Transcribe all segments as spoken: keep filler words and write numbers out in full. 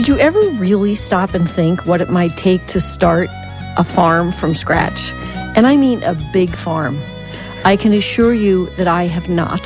Did you ever really stop and think what it might take to start a farm from scratch? And I mean a big farm. I can assure you that I have not.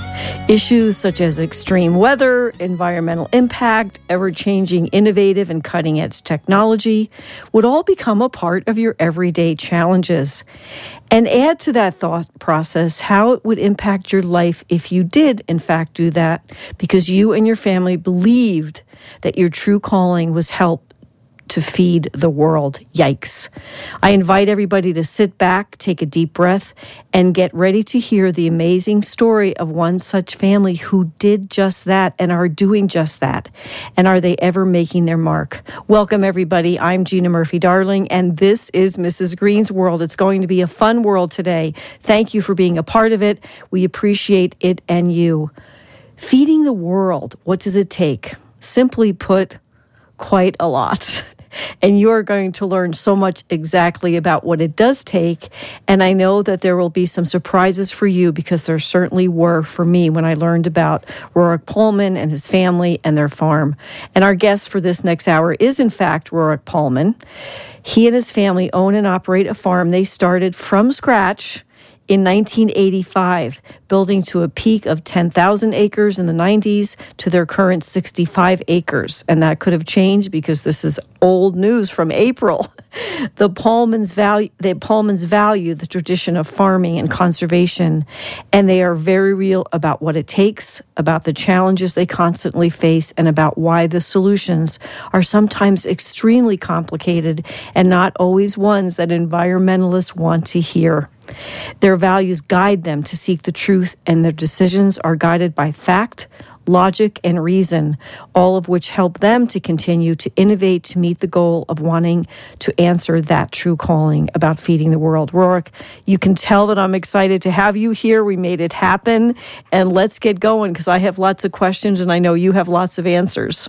Issues such as extreme weather, environmental impact, ever-changing, innovative, and cutting-edge technology would all become a part of your everyday challenges. And add to that thought process how it would impact your life if you did, in fact, do that, because you and your family believed that your true calling was help to feed the world. Yikes. I invite everybody to sit back, take a deep breath, and get ready to hear the amazing story of one such family who did just that and are doing just that. And are they ever making their mark? Welcome, everybody. I'm Gina Murphy-Darling, and this is Missus Green's World. It's going to be a fun world today. Thank you for being a part of it. We appreciate it and you. Feeding the world, what does it take? Simply put, quite a lot. And you're going to learn so much exactly about what it does take. And I know that there will be some surprises for you, because there certainly were for me when I learned about Rorik Pohlman and his family and their farm. And our guest for this next hour is, in fact, Rorik Pohlman. He and his family own and operate a farm they started from scratch in nineteen eighty-five, building to a peak of ten thousand acres in the nineties to their current sixty-five acres. And that could have changed because this is old news from April. The Pohlmans value, the Pohlmans value the tradition of farming and conservation, and they are very real about what it takes, about the challenges they constantly face, and about why the solutions are sometimes extremely complicated and not always ones that environmentalists want to hear. Their values guide them to seek the truth, and their decisions are guided by fact, logic, and reason, all of which help them to continue to innovate to meet the goal of wanting to answer that true calling about feeding the world. Rorik, you can tell that I'm excited to have you here. We made it happen, and let's get going, because I have lots of questions, and I know you have lots of answers.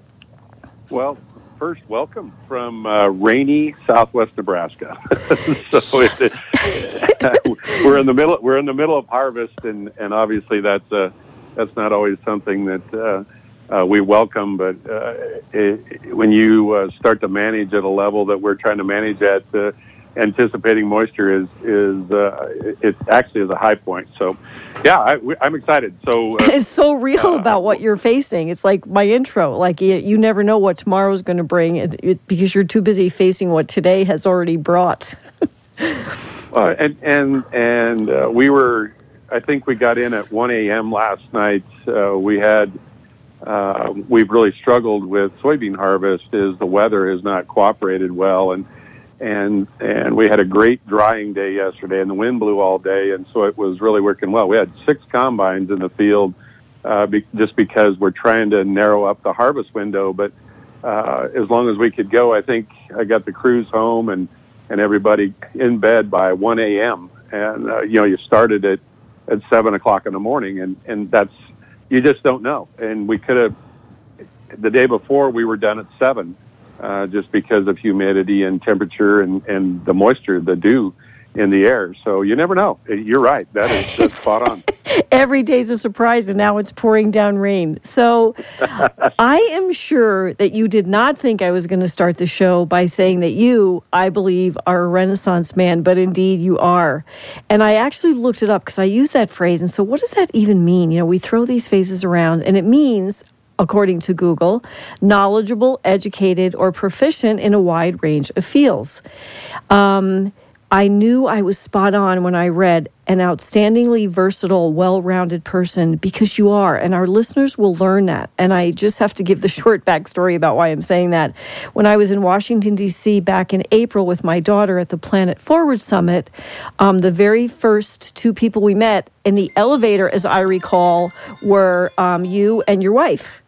Well, first, welcome from uh, rainy Southwest Nebraska. so yes. it, it, we're in the middle. We're in the middle of harvest, and, and obviously that's uh, that's not always something that uh, uh, we welcome. But uh, it, when you uh, start to manage at a level that we're trying to manage at, uh, anticipating moisture is is uh, it actually is a high point. So, yeah, I, I'm excited. So uh, it's so real uh, about what you're facing. It's like my intro. Like you, you never know what tomorrow's going to bring, it, it, because you're too busy facing what today has already brought. uh, and and and uh, we were. I think we got in at one a.m. last night. Uh, we had. Uh, we've really struggled with soybean harvest. Is the weather has not cooperated well, and. And and we had a great drying day yesterday, and the wind blew all day, and so it was really working well. We had six combines in the field uh, be, just because we're trying to narrow up the harvest window. But uh, as long as we could go, I think I got the crews home and, and everybody in bed by one a.m. And, uh, you know, you started at, at seven o'clock in the morning, and, and that's, you just don't know. And we could have, the day before we were done at seven. Uh, just because of humidity and temperature and, and the moisture, the dew in the air. So you never know. You're right. That is that's spot on. Every day's a surprise, and now it's pouring down rain. So I am sure that you did not think I was going to start the show by saying that you, I believe, are a Renaissance man, but indeed you are. And I actually looked it up because I use that phrase. And so what does that even mean? You know, we throw these phrases around, and it means, according to Google, knowledgeable, educated, or proficient in a wide range of fields. Um, I knew I was spot on when I read an outstandingly versatile, well-rounded person, because you are, and our listeners will learn that. And I just have to give the short backstory about why I'm saying that. When I was in Washington, D C back in April with my daughter at the Planet Forward Summit, um, the very first two people we met in the elevator, as I recall, were um, you and your wife.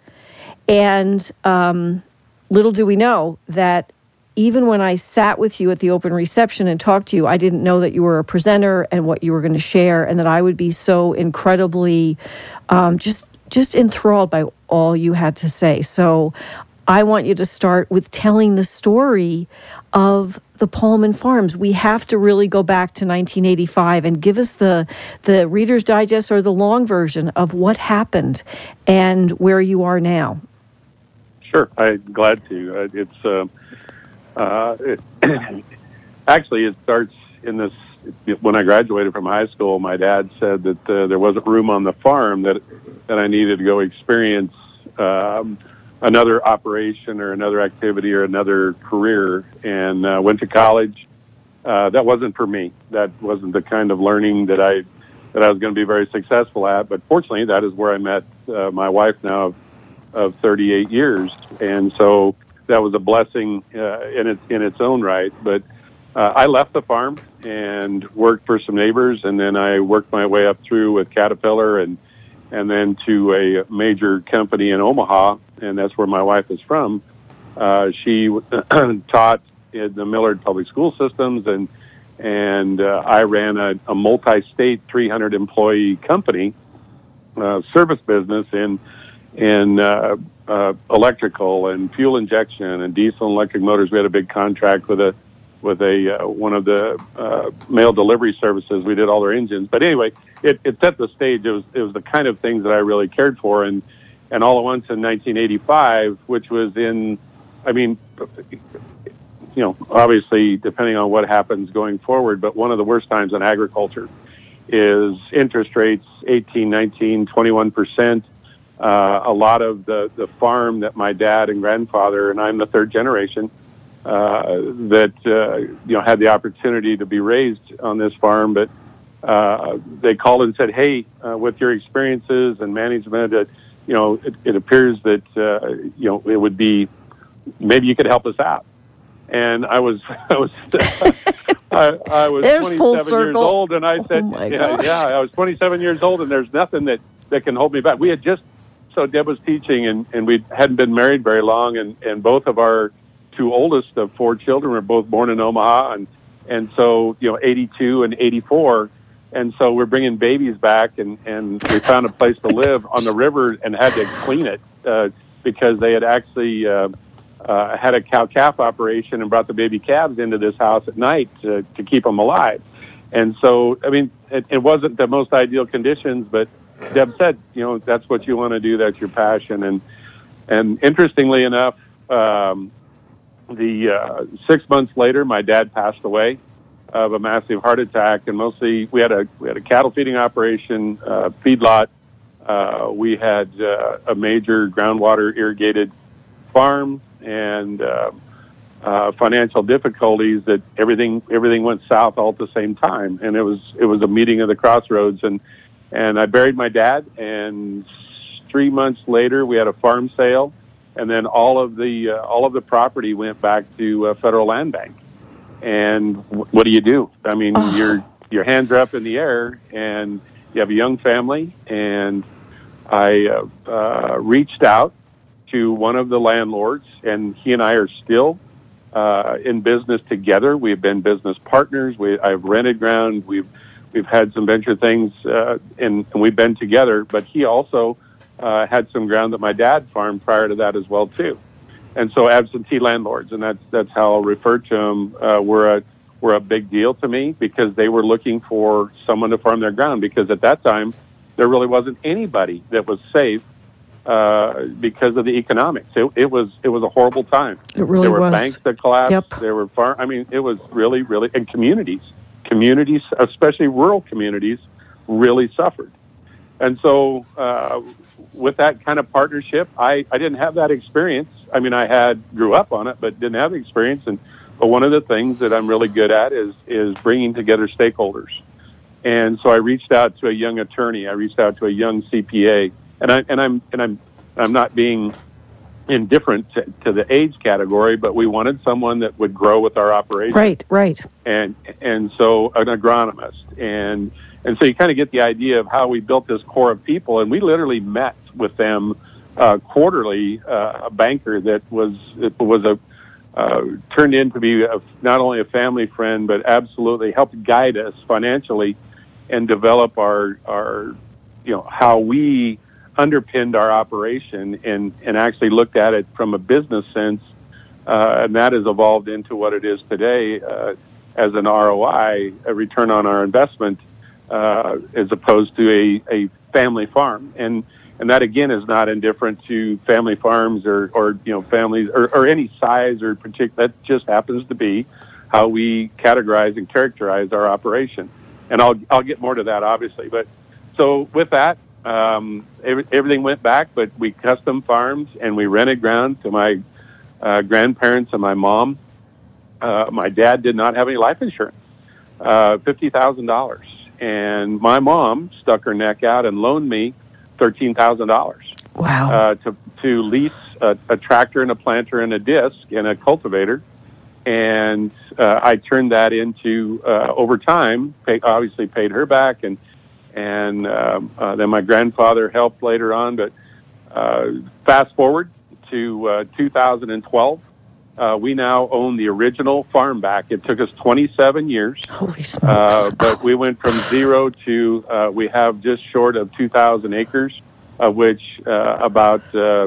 And um, little do we know that even when I sat with you at the open reception and talked to you, I didn't know that you were a presenter and what you were going to share, and that I would be so incredibly um, just just enthralled by all you had to say. So I want you to start with telling the story of the Pohlman Farms. We have to really go back to nineteen eighty-five and give us the the Reader's Digest or the long version of what happened and where you are now. Sure, I'm glad to. Uh, it's uh, uh, it, actually it starts in this. When I graduated from high school, my dad said that uh, there wasn't room on the farm, that that I needed to go experience um, another operation or another activity or another career, and uh, went to college. Uh, that wasn't for me. That wasn't the kind of learning that I that I was going to be very successful at. But fortunately, that is where I met uh, my wife now of, of thirty-eight years, and so that was a blessing uh, in its in its own right. But uh, I left the farm and worked for some neighbors, and then I worked my way up through with Caterpillar, and and then to a major company in Omaha, and that's where my wife is from. Uh, she taught in the Millard Public School Systems, and and uh, I ran a, a multi-state three hundred employee company, uh, service business in in uh, uh, electrical and fuel injection and diesel and electric motors. We had a big contract with a with a uh, one of the uh, mail delivery services. We did all their engines, but anyway, it, it set the stage. It was it was the kind of things that I really cared for, and and all at once in nineteen eighty-five, which was in, I mean, you know, obviously depending on what happens going forward, but one of the worst times in agriculture is interest rates eighteen, nineteen, twenty-one percent. Uh, a lot of the, the farm that my dad and grandfather, and I'm the third generation, uh, that, uh, you know, had the opportunity to be raised on this farm, but uh, they called and said, hey, uh, with your experiences and management, uh, you know, it, it appears that, uh, you know, it would be, maybe you could help us out. And I was, I was, I, I was there's twenty-seven years old, and I said, oh yeah, yeah, I was twenty-seven years old, and there's nothing that, that can hold me back. We had just, so Deb was teaching, and, and we hadn't been married very long, and, and both of our two oldest of four children were both born in Omaha, and, and so, you know, eighty-two and eighty-four, and so we're bringing babies back, and, and we found a place to live on the river and had to clean it uh, because they had actually uh, uh, had a cow-calf operation and brought the baby calves into this house at night to, to keep them alive. And so, I mean, it, it wasn't the most ideal conditions, but Deb said, you know, that's what you want to do. That's your passion. And, and interestingly enough, um, the, uh, six months later, my dad passed away of a massive heart attack. And mostly we had a, we had a cattle feeding operation, uh, feedlot. Uh, we had, uh, a major groundwater irrigated farm, and, uh, uh, financial difficulties that everything, everything went south all at the same time. And it was, it was a meeting of the crossroads. And, And I buried my dad, and three months later we had a farm sale, and then all of the uh, all of the property went back to uh, Federal Land Bank. And w- what do you do? I mean, oh. your your hands are up in the air, and you have a young family. And I uh, uh, reached out to one of the landlords, and he and I are still uh, in business together. We've been business partners. We I've rented ground. We've We've had some venture things, uh, and, and we've been together, but he also uh, had some ground that my dad farmed prior to that as well, too. And so absentee landlords, and that's that's how I'll refer to them, uh, were, a, were a big deal to me, because they were looking for someone to farm their ground, because at that time, there really wasn't anybody that was safe uh, because of the economics. It, it was it was a horrible time. It really there were was. banks that collapsed. Yep. There were farm. I mean, it was really, really, and communities. Communities, especially rural communities, really suffered. And so uh, with that kind of partnership, I, I didn't have that experience. I mean, I had grew up on it, but didn't have the experience. And but one of the things that I'm really good at is is bringing together stakeholders. And so I reached out to a young attorney. I reached out to a young C P A, and I and I'm and I'm I'm not being indifferent to, to the age category, but we wanted someone that would grow with our operation. Right, right. And and so an agronomist, and and so you kind of get the idea of how we built this core of people, and we literally met with them uh, quarterly. Uh, a banker that was it was a uh, turned in to be a, not only a family friend, but absolutely helped guide us financially and develop our our you know how we underpinned our operation, and, and actually looked at it from a business sense, uh, and that has evolved into what it is today uh, as an R O I, a return on our investment, uh, as opposed to a, a family farm. And And that, again, is not indifferent to family farms or, or you know, families or, or any size or particular. That just happens to be how we categorize and characterize our operation. And I'll I'll get more to that, obviously. But so with that, um, every, everything went back, but we custom farmed and we rented ground to my uh, grandparents and my mom. Uh, my dad did not have any life insurance, uh, fifty thousand dollars. And my mom stuck her neck out and loaned me thirteen thousand dollars. Wow. Uh, to, to lease a, a tractor and a planter and a disc and a cultivator. And uh, I turned that into, uh, over time, pay, obviously paid her back. And, and um, uh, then my grandfather helped later on. But uh, fast forward to uh, two thousand twelve. Uh, we now own the original farm back. It took us twenty-seven years. Holy smokes. Uh, but we went from zero to, uh, we have just short of two thousand acres, of which uh, about, uh,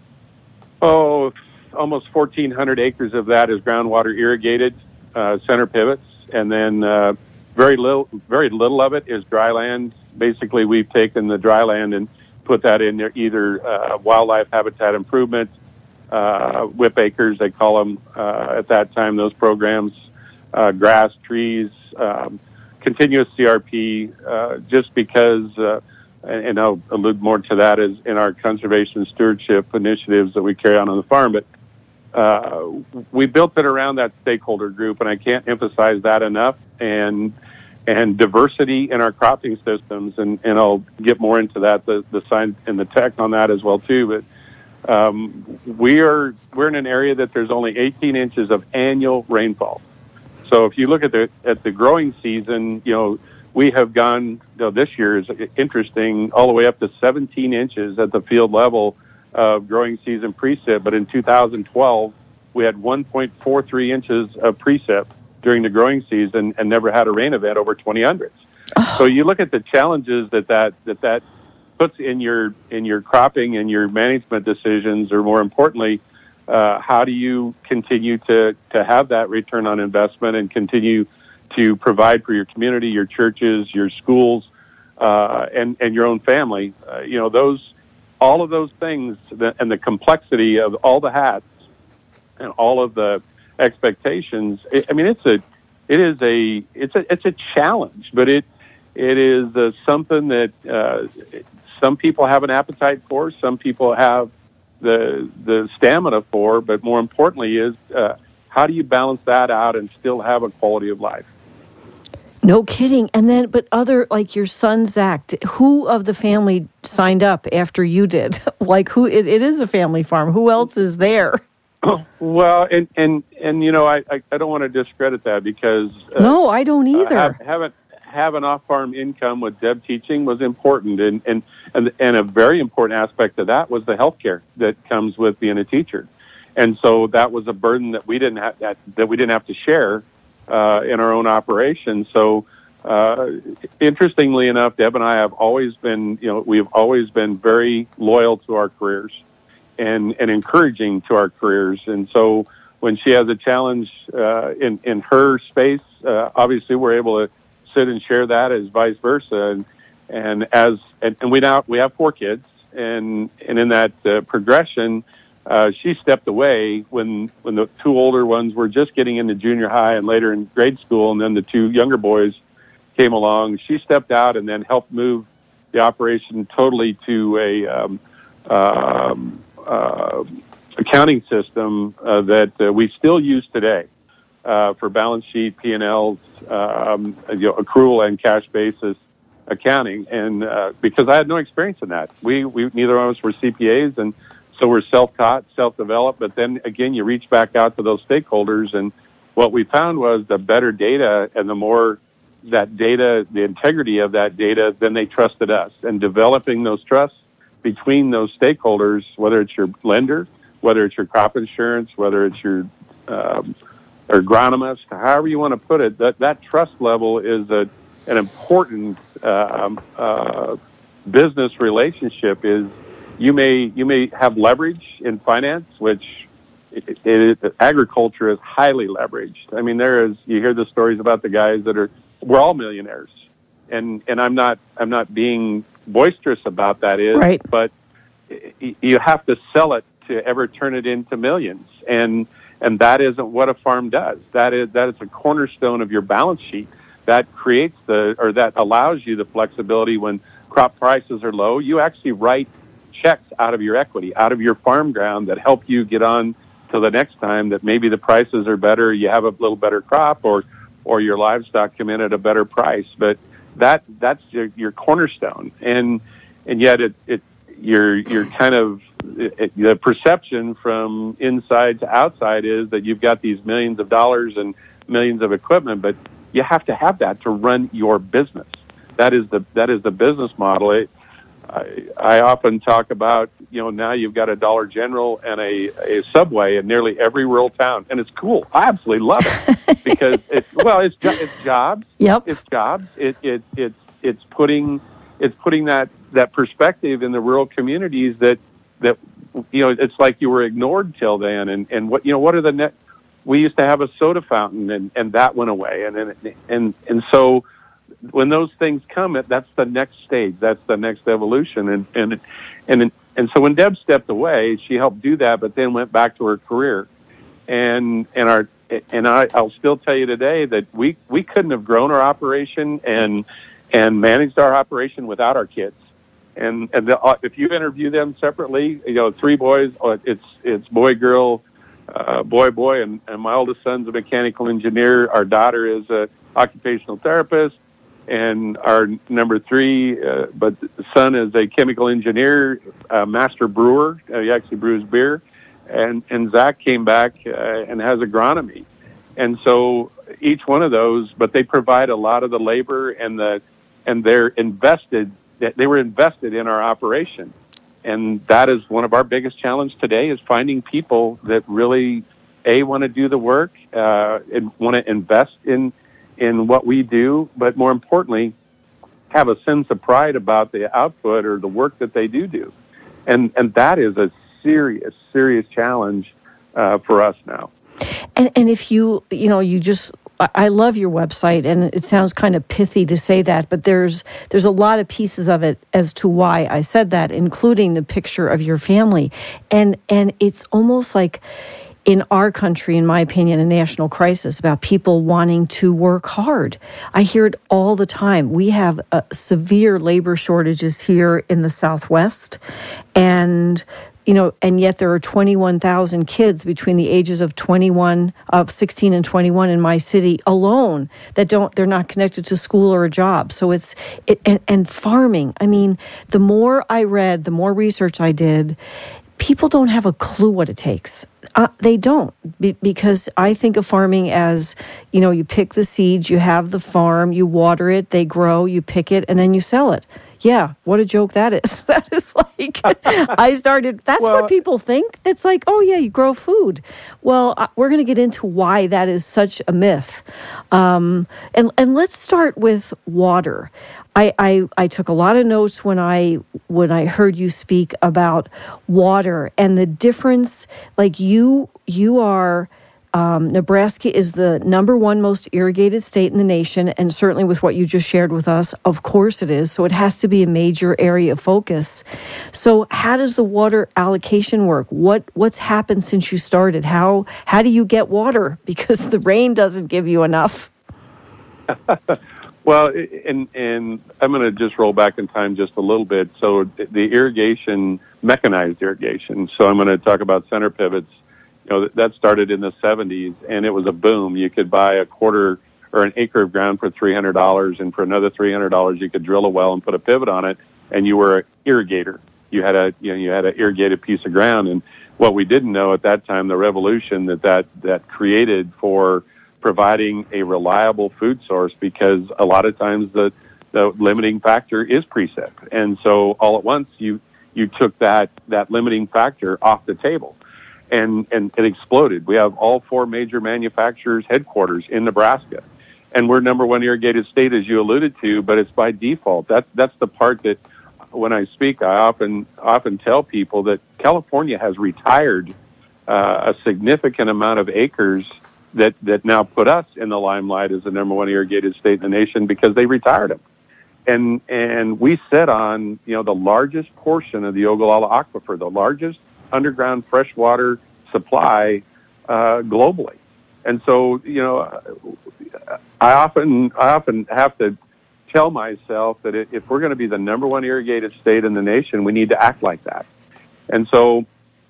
oh, almost fourteen hundred acres of that is groundwater irrigated, uh, center pivots. And then uh, very little, very little of it is dry land. Basically, we've taken the dry land and put that in there, either uh, wildlife habitat improvement, Uh, whip acres, they call them uh, at that time, those programs, uh, grass, trees, um, continuous C R P, uh, just because, uh, and, and I'll allude more to that as in our conservation stewardship initiatives that we carry on on the farm. But uh, we built it around that stakeholder group, and I can't emphasize that enough. And and diversity in our cropping systems, and, and I'll get more into that, the, the science and the tech on that as well too. But Um, we are, we're in an area that there's only eighteen inches of annual rainfall. So if you look at the, at the growing season, you know, we have gone, you know, this year is interesting, all the way up to seventeen inches at the field level of growing season precip. But in two thousand twelve, we had one point four three inches of precip during the growing season and never had a rain event over twenty hundreds. Oh. So you look at the challenges that that, that, that puts in your in your cropping and your management decisions, or more importantly, uh, how do you continue to, to have that return on investment and continue to provide for your community, your churches, your schools, uh, and and your own family? Uh, you know, those all of those things, that, and the complexity of all the hats and all of the expectations. It, I mean, it's a it is a it's a it's a challenge, but it it is uh, something that. Uh, Some people have an appetite for, some people have the the stamina for, but more importantly is uh, how do you balance that out and still have a quality of life? No kidding. And then, but other, like your son, Zach, who of the family signed up after you did? Like who, it, it is a family farm. Who else is there? Oh, well, and, and, and you know, I, I, I don't want to discredit that because... Uh, no, I don't either. Uh, have, haven't, have an off-farm income with Deb teaching was important, and, and and and a very important aspect of that was the health care that comes with being a teacher, and so that was a burden that we didn't have that, that we didn't have to share uh, in our own operation. So uh, interestingly enough, Deb and I have always been, you know, we've always been very loyal to our careers and and encouraging to our careers, and so when she has a challenge uh, in in her space, uh, obviously we're able to sit and share that as vice versa, and and as and, and we now we have four kids, and and in that uh, progression, uh, she stepped away when when the two older ones were just getting into junior high and later in grade school, and then the two younger boys came along. She stepped out and then helped move the operation totally to a um, um, uh, accounting system uh, that uh, we still use today. Uh, for balance sheet, P and Ls, um, you know, accrual and cash basis accounting, and uh, because I had no experience in that, we, we neither of us were C P As, and so we're self-taught, self-developed. But then again, you reach back out to those stakeholders, and what we found was the better data and the more that data, the integrity of that data, then they trusted us, and developing those trusts between those stakeholders, whether it's your lender, whether it's your crop insurance, whether it's your um, agronomist, however you want to put it, that, that trust level is a, an important um, uh, business relationship. Is you may you may have leverage in finance, which it, it, it, agriculture is highly leveraged. I mean, there is you hear the stories about the guys that are we're all millionaires, and and I'm not I'm not being boisterous about that is, right. but you have to sell it to ever turn it into millions. And and that isn't what a farm does. That is that is a cornerstone of your balance sheet. That creates the, or that allows you the flexibility when crop prices are low. You actually write checks out of your equity, out of your farm ground that help you get on to the next time that maybe the prices are better, you have a little better crop, or or your livestock come in at a better price. But that that's your, your cornerstone. And and yet it, it you're you're kind of it, the perception from inside to outside is that you've got these millions of dollars and millions of equipment, but you have to have that to run your business. That is the that is the business model. It, I, I often talk about, you know, now you've got a Dollar General and a, a Subway in nearly every rural town, and it's cool. I absolutely love it because it's well, it's it's jobs. Yep. It's jobs. It it it's it's putting it's putting that, that perspective in the rural communities that that you know it's like you were ignored till then, and, and what you know what are the net. We used to have a soda fountain, and, and that went away, and and and and so when those things come, that's the next stage, that's the next evolution, and and and and so when Deb stepped away, she helped do that, but then went back to her career, and and our and I, I'll still tell you today that we we couldn't have grown our operation and and managed our operation without our kids, and and the, if you interview them separately, you know, three boys, it's it's boy girl. Uh, boy, boy, and, and my oldest son's a mechanical engineer. Our daughter is a occupational therapist, and our number three, uh, but the son is a chemical engineer, a master brewer. Uh, he actually brews beer, and and Zach came back uh, and has agronomy, and so each one of those, but they provide a lot of the labor and the and they're invested. They were invested in our operation. And that is one of our biggest challenges today is finding people that really, A, want to do the work uh, and want to invest in in what we do, but more importantly, have a sense of pride about the output or the work that they do do. And and that is a serious, serious challenge uh, for us now. And and if you, you know, you just... I love your website, and it sounds kind of pithy to say that, but there's there's a lot of pieces of it as to why I said that, including the picture of your family. And and it's almost like in our country, in my opinion, a national crisis about people wanting to work hard. I hear it all the time. We have uh, severe labor shortages here in the Southwest, and you know, and yet there are twenty-one thousand kids between the ages of twenty-one, of sixteen and twenty-one in my city alone that don't, they're not connected to school or a job. So it's, it, and, and farming. I mean, the more I read, the more research I did, people don't have a clue what it takes. Uh, they don't, be, because I think of farming as, you know, you pick the seeds, you have the farm, you water it, they grow, you pick it, and then you sell it. Yeah, what a joke that is. That is like, I started, that's well, what people think. It's like, oh yeah, you grow food. Well, uh, we're going to get into why that is such a myth. Um, and, and let's start with water. I, I, I took a lot of notes when I when I heard you speak about water and the difference. Like you, you are... Um, Nebraska is the number one most irrigated state in the nation, and certainly with what you just shared with us, of course it is. So it has to be a major area of focus. So how does the water allocation work? What what's happened since you started? How how do you get water? Because the rain doesn't give you enough. Well, and and I'm going to just roll back in time just a little bit. So the irrigation, mechanized irrigation. So I'm going to talk about center pivots. You know, that started in the seventies, and it was a boom. You could buy a quarter or an acre of ground for three hundred dollars, and for another three hundred dollars, you could drill a well and put a pivot on it, and you were an irrigator. You had a, you know, you had an irrigated piece of ground, and what we didn't know at that time, the revolution that that, that created for providing a reliable food source, because a lot of times the, the limiting factor is precip, and so all at once you you took that that limiting factor off the table. And, and it exploded. We have all four major manufacturers' headquarters in Nebraska. And we're number one irrigated state, as you alluded to, but it's by default. That, that's the part that when I speak, I often often tell people that California has retired uh, a significant amount of acres that, that now put us in the limelight as the number one irrigated state in the nation because they retired them. And and we sit on, you know, the largest portion of the Ogallala Aquifer, the largest underground freshwater supply uh, globally. And so, you know, I often I often have to tell myself that if we're going to be the number one irrigated state in the nation, we need to act like that. And so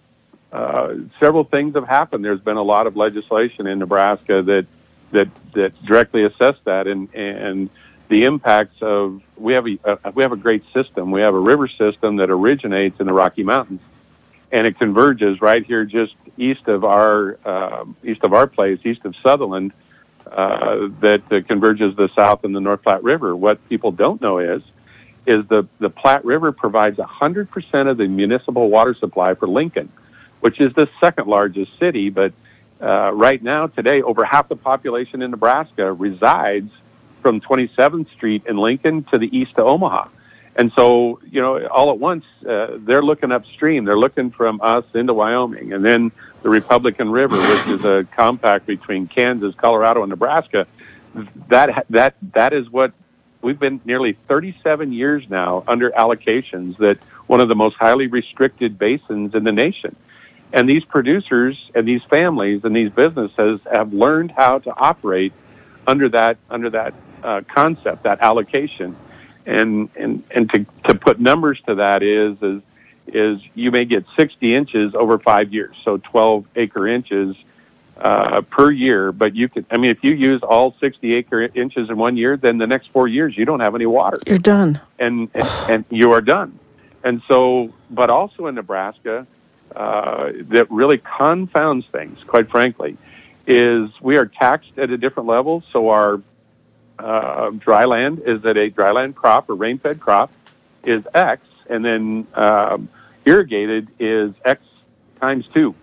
uh, several things have happened. There's been a lot of legislation in Nebraska that that that directly assess that, and and the impacts of we have a uh, we have a great system. We have a river system that originates in the Rocky Mountains, and it converges right here just east of our uh, east of our place, east of Sutherland, uh, that uh, converges the South and the North Platte River. What people don't know is is the the Platte River provides one hundred percent of the municipal water supply for Lincoln, which is the second largest city. But uh, right now, today, over half the population in Nebraska resides from twenty-seventh Street in Lincoln to the east of Omaha. And so, you know, all at once, uh, they're looking upstream. They're looking from us into Wyoming. And then the Republican River, which is a compact between Kansas, Colorado, and Nebraska, that that that is what we've been nearly thirty-seven years now under allocations, that one of the most highly restricted basins in the nation. And these producers and these families and these businesses have learned how to operate under that under that uh, concept, that allocation. And and and to to put numbers to that is is is you may get sixty inches over five years, so twelve acre inches uh, per year. But you could, I mean, if you use all sixty acre inches in one year, then the next four years you don't have any water. You're done, and and, and you are done. And so, but also in Nebraska, uh, that really confounds things, quite frankly, is we are taxed at a different level. So our uh, dry land is at a dry land crop or rain-fed crop is X, and then um, irrigated is X times two.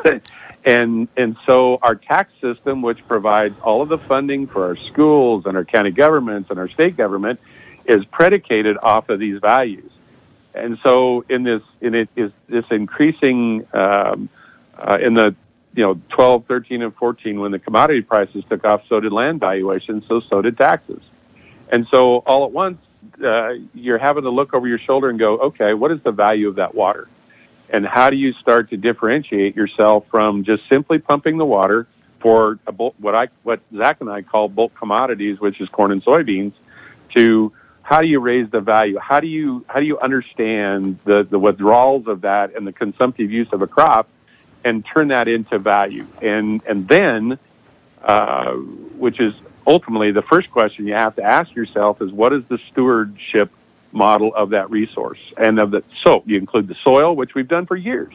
and and so our tax system, which provides all of the funding for our schools and our county governments and our state government, is predicated off of these values. And so in this in it is this increasing um, uh, in the you know, twelve, thirteen, and fourteen, when the commodity prices took off, so did land valuations, so so did taxes. And so all at once, uh, you're having to look over your shoulder and go, okay, what is the value of that water? And how do you start to differentiate yourself from just simply pumping the water for a bulk, what I, what Zach and I call bulk commodities, which is corn and soybeans, to how do you raise the value? How do you, how do you understand the, the withdrawals of that and the consumptive use of a crop, and turn that into value? And and then, uh, which is ultimately the first question you have to ask yourself is, what is the stewardship model of that resource? And of the, so you include the soil, which we've done for years,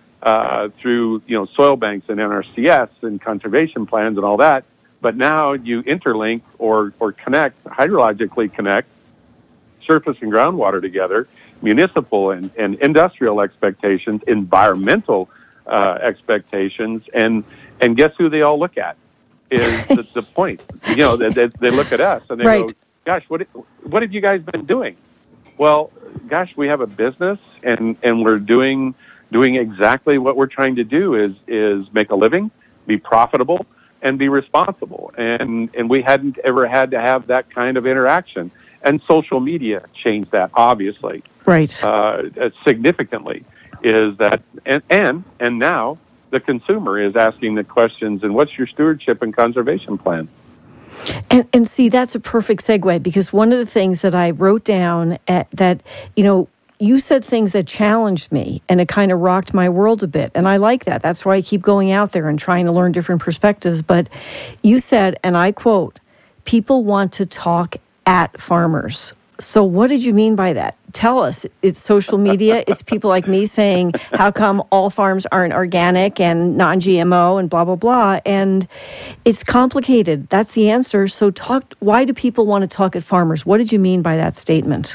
uh, through, you know, soil banks and N R C S and conservation plans and all that. But now you interlink or, or connect, hydrologically connect surface and groundwater together, municipal and, and industrial expectations, environmental Uh, expectations, and and guess who they all look at is the, the point. You know, they, they, they look at us and they right. go, "Gosh, what what have you guys been doing?" Well, gosh, we have a business, and, and we're doing doing exactly what we're trying to do is is make a living, be profitable, and be responsible. And and we hadn't ever had to have that kind of interaction. And social media changed that, obviously, right, uh, significantly. Is that and, and and now the consumer is asking the questions, and what's your stewardship and conservation plan? And, and see, that's a perfect segue, because one of the things that I wrote down at, that, you know, you said things that challenged me, and it kind of rocked my world a bit. And I like that. That's why I keep going out there and trying to learn different perspectives. But you said, and I quote, people want to talk at farmers. So what did you mean by that? Tell us. It's social media. It's people like me saying, how come all farms aren't organic and non-G M O and blah, blah, blah. And it's complicated. That's the answer. So talk. Why do people want to talk at farmers? What did you mean by that statement?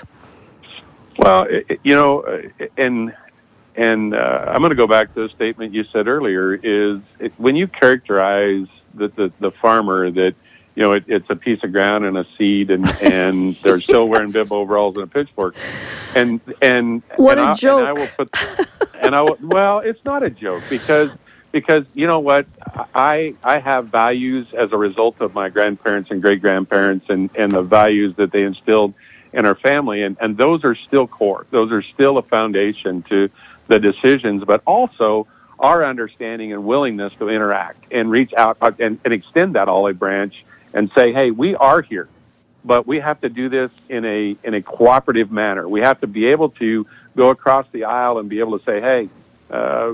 Well, you know, and and uh, I'm going to go back to the statement you said earlier, is it, when you characterize the, the, the farmer that, you know, it, it's a piece of ground and a seed, and, and they're still yes. wearing bib overalls and a pitchfork. And and what and a I, joke! And I will put, and I will, well, it's not a joke, because because you know what, I I have values as a result of my grandparents and great grandparents, and, and the values that they instilled and our family. And, and those are still core. Those are still a foundation to the decisions, but also our understanding and willingness to interact and reach out and, and extend that olive branch and say, hey, we are here, but we have to do this in a in a cooperative manner. We have to be able to go across the aisle and be able to say, hey, uh,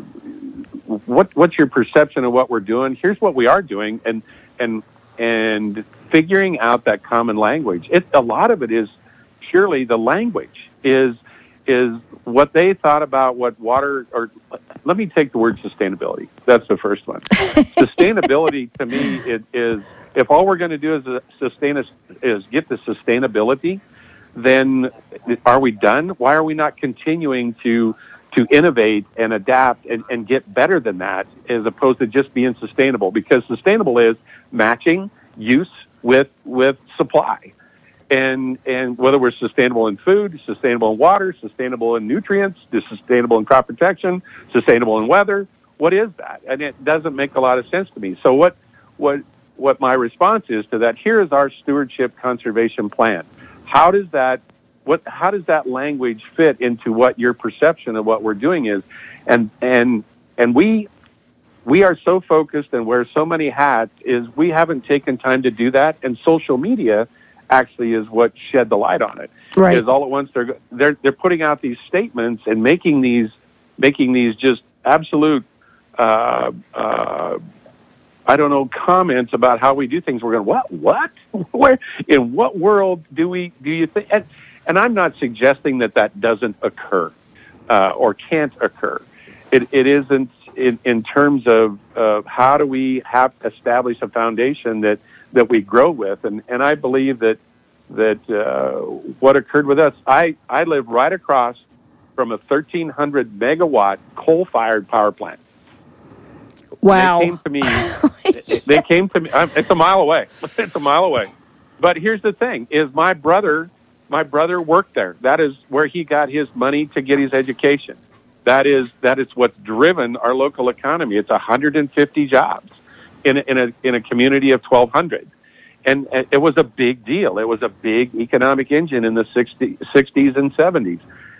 what what's your perception of what we're doing? Here's what we are doing, and and and figuring out that common language. It a lot of it is purely the language is is what they thought about what water, or let me take the word sustainability. That's the first one. Sustainability to me it is, if all we're going to do is uh, sustain us, is get the sustainability, then are we done? Why are we not continuing to to innovate and adapt and, and get better than that, as opposed to just being sustainable? Because sustainable is matching use with with supply. And and whether we're sustainable in food, sustainable in water, sustainable in nutrients, sustainable in crop protection, sustainable in weather, what is that? And it doesn't make a lot of sense to me. So what what what my response is to that, here is our stewardship conservation plan. How does that what how does that language fit into what your perception of what we're doing is? And and and we we are so focused and wear so many hats, is we haven't taken time to do that, and social media actually is what shed the light on it. Right. Is all at once they're they're they're putting out these statements and making these making these just absolute uh, uh, I don't know comments about how we do things. We're going, what what where in what world do we do you think? And, and I'm not suggesting that that doesn't occur uh, or can't occur. It it isn't in, in terms of uh, how do we have establish a foundation that. that we grow with, and, and I believe that that uh, what occurred with us, I, I live right across from a thirteen hundred megawatt coal-fired power plant. Wow. They came to me, yes. they came to me, it's a mile away, it's a mile away. But here's the thing, is my brother, my brother worked there. That is where he got his money to get his education. That is, that is what's driven our local economy. It's one hundred fifty jobs. In a, in a in a community of twelve hundred, and, and it was a big deal. It was a big economic engine in the sixties and seventies,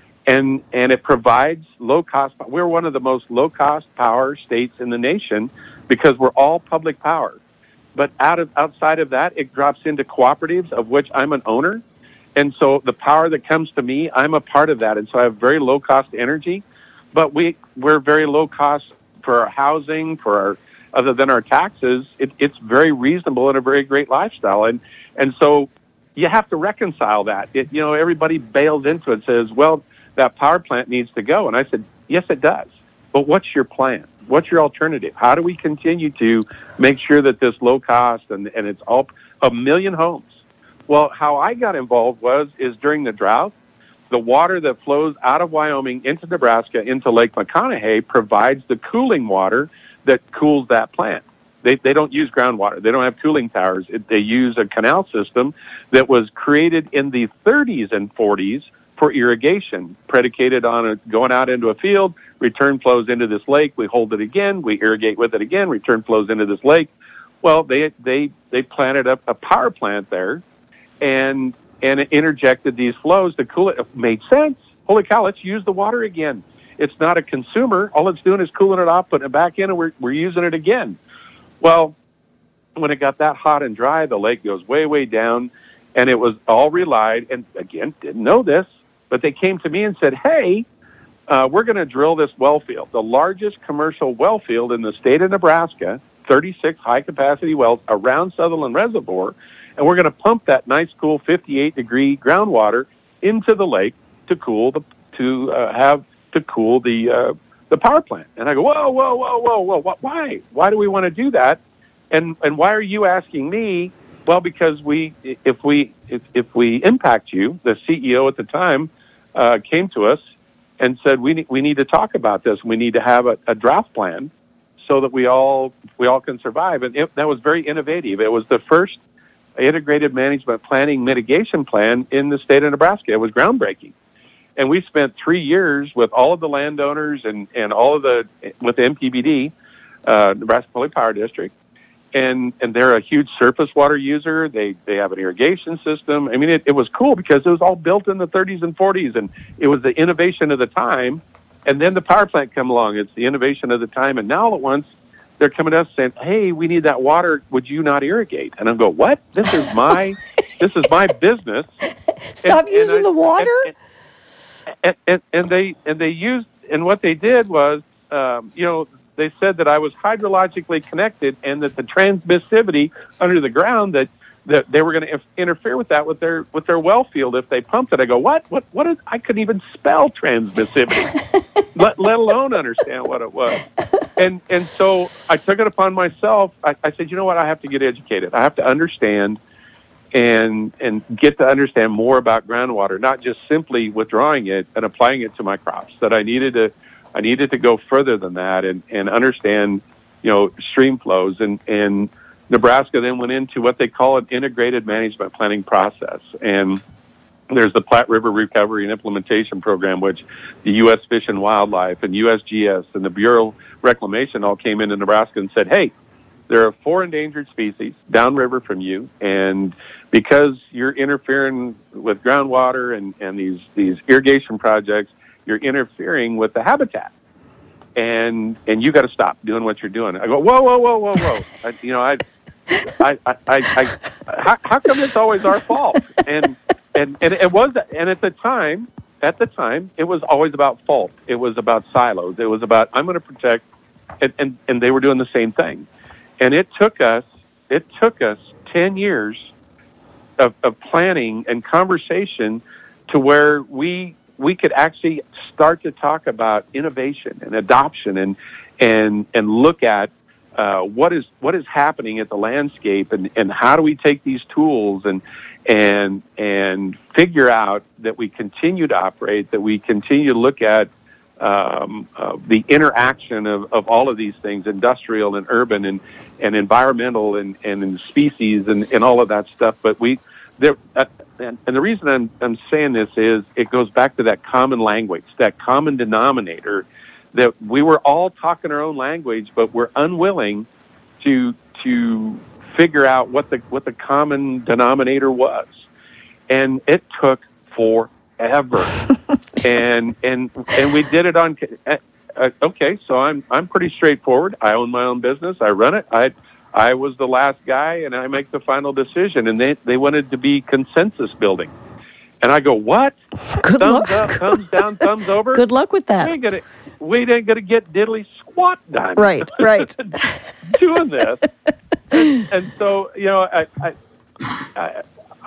and and it provides low cost. We're one of the most low cost power states in the nation because we're all public power. But out of outside of that, it drops into cooperatives, of which I'm an owner, and so the power that comes to me, I'm a part of that, and so I have very low cost energy. But we we're very low cost for our housing, for our other than our taxes, it, it's very reasonable and a very great lifestyle. And and so you have to reconcile that. It, you know, everybody bails into it and says, well, that power plant needs to go. And I said, yes, it does. But what's your plan? What's your alternative? How do we continue to make sure that this low cost and, and it's all a million homes? Well, how I got involved was is during the drought, the water that flows out of Wyoming into Nebraska into Lake McConaughey provides the cooling water that cools that plant. They they don't use groundwater. They don't have cooling towers. It, they use a canal system that was created in the thirties and forties for irrigation, predicated on it going out into a field, return flows into this lake, we hold it again, we irrigate with it again, return flows into this lake. Well, they they they planted a, a power plant there and and it interjected these flows to cool it. It made sense. Holy cow, let's use the water again. It's not a consumer. All it's doing is cooling it off, putting it back in, and we're we're using it again. Well, when it got that hot and dry, the lake goes way, way down, and it was all relied, and again, didn't know this, but they came to me and said, hey, uh, we're going to drill this well field, the largest commercial well field in the state of Nebraska, thirty-six high-capacity wells around Sutherland Reservoir, and we're going to pump that nice, cool fifty-eight degree groundwater into the lake to cool the to uh, have to cool the uh, the power plant. And I go, whoa, whoa, whoa, whoa, whoa, why? Why do we want to do that? And and why are you asking me? Well, because we, if we if, if we impact you, the C E O at the time uh, came to us and said we need, we need to talk about this. We need to have a, a draft plan so that we all we all can survive. And it, that was very innovative. It was the first integrated management planning mitigation plan in the state of Nebraska. It was groundbreaking. And we spent three years with all of the landowners and, and all of the, with the N P B D, uh, Nebraska Public Power District, and and they're a huge surface water user. They they have an irrigation system. I mean, it, it was cool because it was all built in the thirties and forties, and it was the innovation of the time. And then the power plant come along. It's the innovation of the time, and now all at once they're coming to us saying, "Hey, we need that water. Would you not irrigate?" And I'm going, "What? This is my this is my business. Stop and, using and I, the water." And, and, and, and they and they used and what they did was, um, you know. They said that I was hydrologically connected and that the transmissivity under the ground, that, that they were going to interfere with that with their with their well field if they pumped it. I go, what? What? What is? I couldn't even spell transmissivity, let, let alone understand what it was. And and so I took it upon myself. I, I said, you know what? I have to get educated. I have to understand and and get to understand more about groundwater, not just simply withdrawing it and applying it to my crops. That I needed to. I needed to go further than that and, and understand, you know, stream flows. And, and Nebraska then went into what they call an integrated management planning process. And there's the Platte River Recovery and Implementation Program, which the U S Fish and Wildlife and U S G S and the Bureau of Reclamation all came into Nebraska and said, hey, there are four endangered species downriver from you, and because you're interfering with groundwater and, and these, these irrigation projects, you're interfering with the habitat, and and you got to stop doing what you're doing. I go, whoa, whoa, whoa, whoa, whoa. I, you know, I, I, I, I, I how, how come it's always our fault? And and and it was, and at the time, at the time, it was always about fault. It was about silos. It was about I'm going to protect, and, and and they were doing the same thing. And it took us, it took us ten years of, of planning and conversation to where we. we could actually start to talk about innovation and adoption and and and look at uh, what is what is happening at the landscape and, and how do we take these tools and and and figure out that we continue to operate, that we continue to look at um, uh, the interaction of, of all of these things, industrial and urban and, and environmental and, and in species and, and all of that stuff. But we there. Uh, And, and the reason I'm, I'm saying this is it goes back to that common language, that common denominator, that we were all talking our own language, but we're unwilling to to figure out what the what the common denominator was, and it took forever. and and and we did it on. Uh, okay, so I'm I'm pretty straightforward. I own my own business. I run it. I. I was the last guy, and I make the final decision. And they, they wanted to be consensus building. And I go, what? Good thumbs luck. up, thumbs down, thumbs over? Good luck with that. We ain't gonna, we ain't going to get diddly squat done. Right, right. Doing this. and, and so, you know, I, I, I,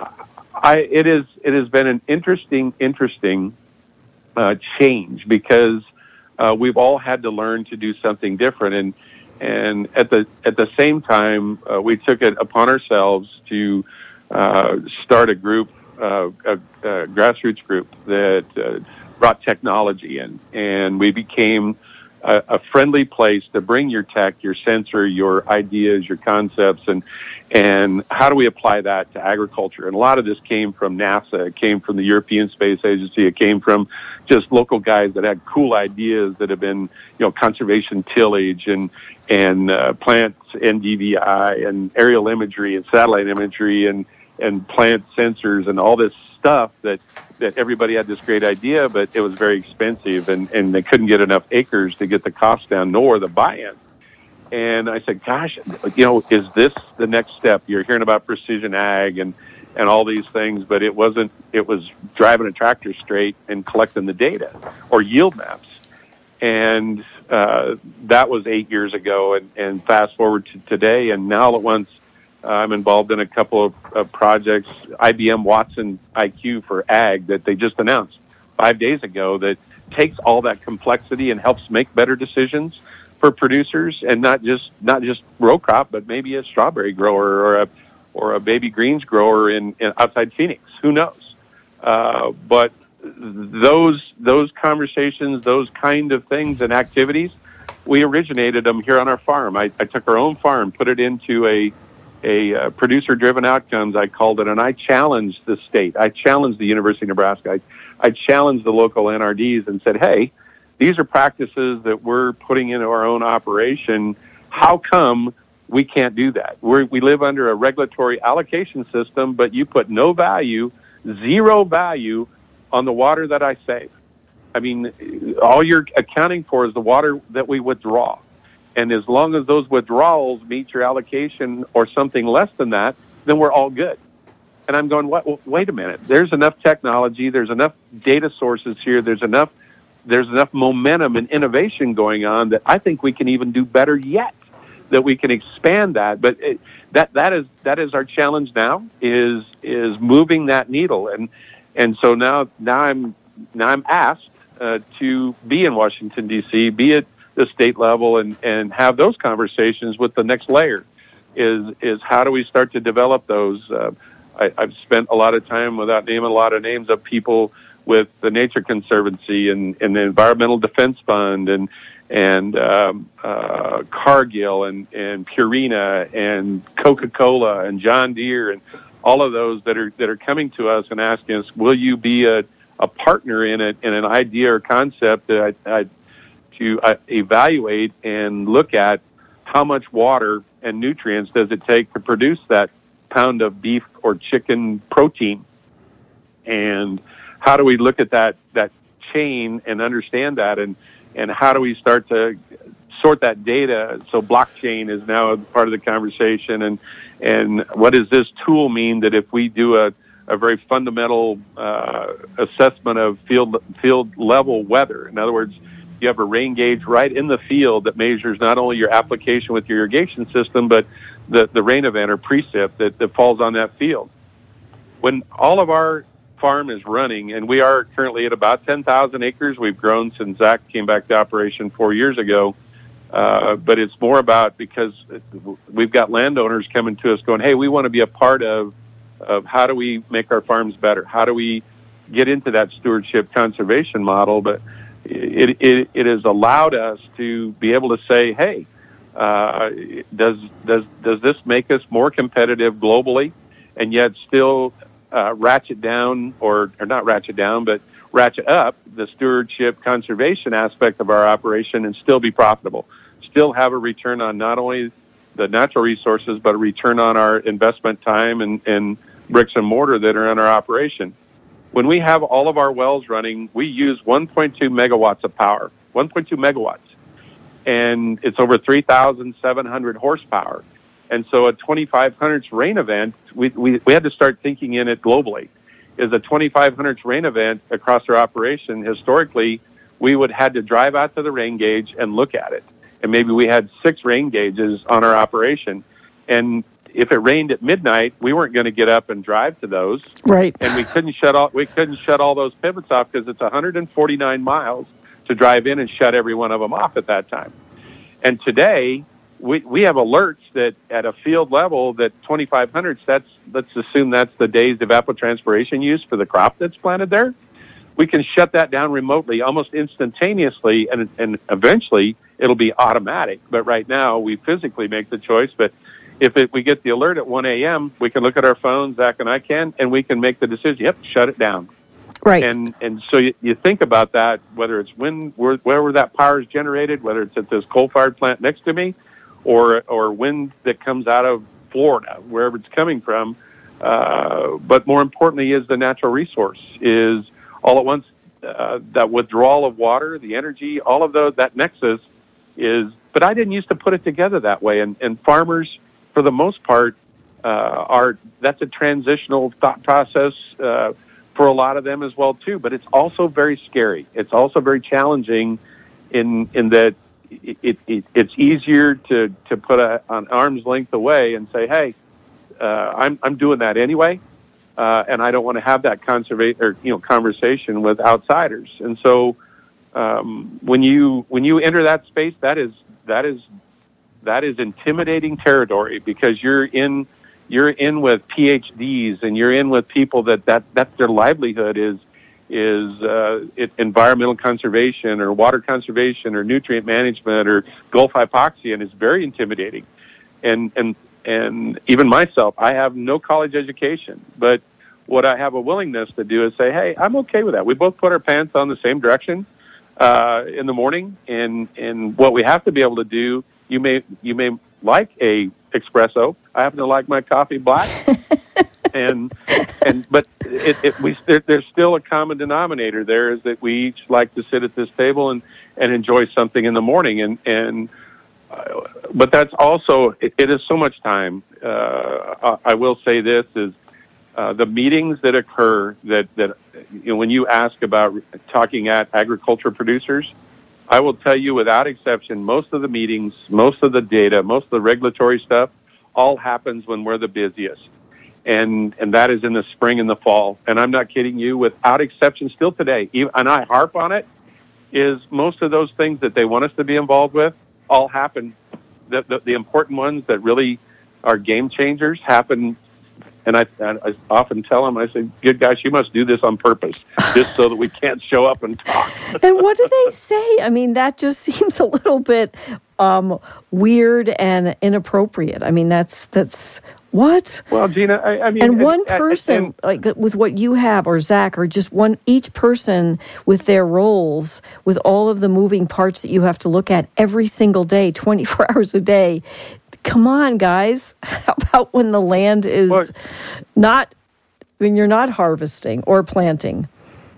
I, it, is, it has been an interesting, interesting uh, change because uh, we've all had to learn to do something different. And And at the at the same time, uh, we took it upon ourselves to uh, start a group, uh, a, a grassroots group that uh, brought technology in, and we became a, a friendly place to bring your tech, your sensor, your ideas, your concepts, and and how do we apply that to agriculture? And a lot of this came from NASA, it came from the European Space Agency, it came from just local guys that had cool ideas that have been, you know, conservation tillage and and uh, plants N D V I and aerial imagery and satellite imagery and and plant sensors and all this stuff that that everybody had this great idea, but it was very expensive and, and they couldn't get enough acres to get the cost down nor the buy-in. And I said, gosh, you know, is this the next step? You're hearing about precision ag and, and all these things, but it wasn't, it was driving a tractor straight and collecting the data or yield maps. And uh, that was eight years ago. And, and fast forward to today, and now all at once, uh, I'm involved in a couple of, of projects, I B M Watson I Q for ag that they just announced five days ago that takes all that complexity and helps make better decisions for producers, and not just not just row crop, but maybe a strawberry grower or a or a baby greens grower in, in outside Phoenix. Who knows? Uh, but those those conversations, those kind of things and activities, we originated them here on our farm. I, I took our own farm, put it into a a uh, producer-driven outcomes, I called it, and I challenged the state. I challenged the University of Nebraska. I, I challenged the local N R Ds and said, hey, these are practices that we're putting into our own operation. How come we can't do that. We're, we live under a regulatory allocation system, but you put no value, zero value on the water that I save. I mean, all you're accounting for is the water that we withdraw. And as long as those withdrawals meet your allocation or something less than that, then we're all good. And I'm going, what? Well, wait a minute. There's enough technology. There's enough data sources here. There's enough, there's enough momentum and innovation going on that I think we can even do better yet, that we can expand that. But it, that, that is, that is our challenge now, is, is moving that needle. And, and so now, now I'm, now I'm asked uh, to be in Washington, D C, be at the state level, and, and have those conversations with the next layer. Is, is how do we start to develop those? Uh, I, I've spent a lot of time, without naming a lot of names, of people with the Nature Conservancy and, and the Environmental Defense Fund and and um, uh, Cargill and, and Purina and Coca-Cola and John Deere and all of those that are that are coming to us and asking us, will you be a, a partner in it in an idea or concept that I, I, to uh, evaluate and look at how much water and nutrients does it take to produce that pound of beef or chicken protein, and how do we look at that that chain and understand that, and and how do we start to sort that data? So blockchain is now a part of the conversation, and and what does this tool mean that if we do a, a very fundamental uh, assessment of field field level weather, in other words, you have a rain gauge right in the field that measures not only your application with your irrigation system, but the, the rain event or precip that, that falls on that field. When all of our farm is running, and we are currently at about ten thousand acres, we've grown since Zach came back to operation four years ago, uh, but it's more about because we've got landowners coming to us going, hey, we want to be a part of, of how do we make our farms better? How do we get into that stewardship conservation model? But It, it it has allowed us to be able to say, hey, uh, does does does this make us more competitive globally, and yet still uh, ratchet down or or not ratchet down, but ratchet up the stewardship conservation aspect of our operation and still be profitable, still have a return on not only the natural resources but a return on our investment time and, and bricks and mortar that are in our operation. When we have all of our wells running, we use one point two megawatts of power, one point two megawatts, and it's over three thousand seven hundred horsepower. And so a twenty-five hundredths rain event, we, we, we had to start thinking in it globally. Is a twenty-five hundredths rain event across our operation, historically, we would had to drive out to the rain gauge and look at it. And maybe we had six rain gauges on our operation. And if it rained at midnight, we weren't going to get up and drive to those, right? And we couldn't shut all we couldn't shut all those pivots off because it's one hundred forty-nine miles to drive in and shut every one of them off at that time. And today, we we have alerts that at a field level that twenty-five hundredths. That's let's assume that's the day's evapotranspiration use for the crop that's planted there. We can shut that down remotely, almost instantaneously, and and eventually it'll be automatic. But right now, we physically make the choice, but if it, we get the alert at one a.m., we can look at our phones, Zach and I can, and we can make the decision, yep, shut it down. Right. And and so you, you think about that, whether it's when, wherever that power is generated, whether it's at this coal-fired plant next to me, or or wind that comes out of Florida, wherever it's coming from. Uh, but more importantly is the natural resource, is all at once uh, that withdrawal of water, the energy, all of those, that nexus is, but I didn't used to put it together that way. And, and farmers, for the most part, uh, are that's a transitional thought process uh, for a lot of them as well too. But it's also very scary. It's also very challenging in in that it, it, it it's easier to to put a, an arm's length away and say, hey, uh, I'm I'm doing that anyway, uh, and I don't want to have that conserva- or you know conversation with outsiders. And so um, when you when you enter that space, that is that is. That is intimidating territory, because you're in you're in with P H Ds and you're in with people that, that that's their livelihood is is uh, it, environmental conservation or water conservation or nutrient management or Gulf hypoxia, and it's very intimidating. And and and even myself, I have no college education, but what I have a willingness to do is say, hey, I'm okay with that. We both put our pants on the same direction uh, in the morning, and and what we have to be able to do. You may you may like a espresso. I happen to like my coffee black. and and but it, it we there, there's still a common denominator there, is that we each like to sit at this table and, and enjoy something in the morning. And and uh, but that's also it, it is so much time. Uh, I, I will say this is uh, the meetings that occur that that you know, when you ask about talking at agriculture producers, I will tell you without exception, most of the meetings, most of the data, most of the regulatory stuff, all happens when we're the busiest. And and that is in the spring and the fall. And I'm not kidding you, without exception, still today, even, and I harp on it, is most of those things that they want us to be involved with all happen. The, the, the important ones that really are game changers happen. And I, and I often tell them, I say, good gosh, you must do this on purpose, just so that we can't show up and talk. And what do they say? I mean, that just seems a little bit um, weird and inappropriate. I mean, that's that's what? Well, Gina, I, I mean... And one and, person, and, like with what you have, or Zach, or just one, each person with their roles, with all of the moving parts that you have to look at every single day, twenty-four hours a day. Come on, guys. How about when the land is well, not, when you're not harvesting or planting?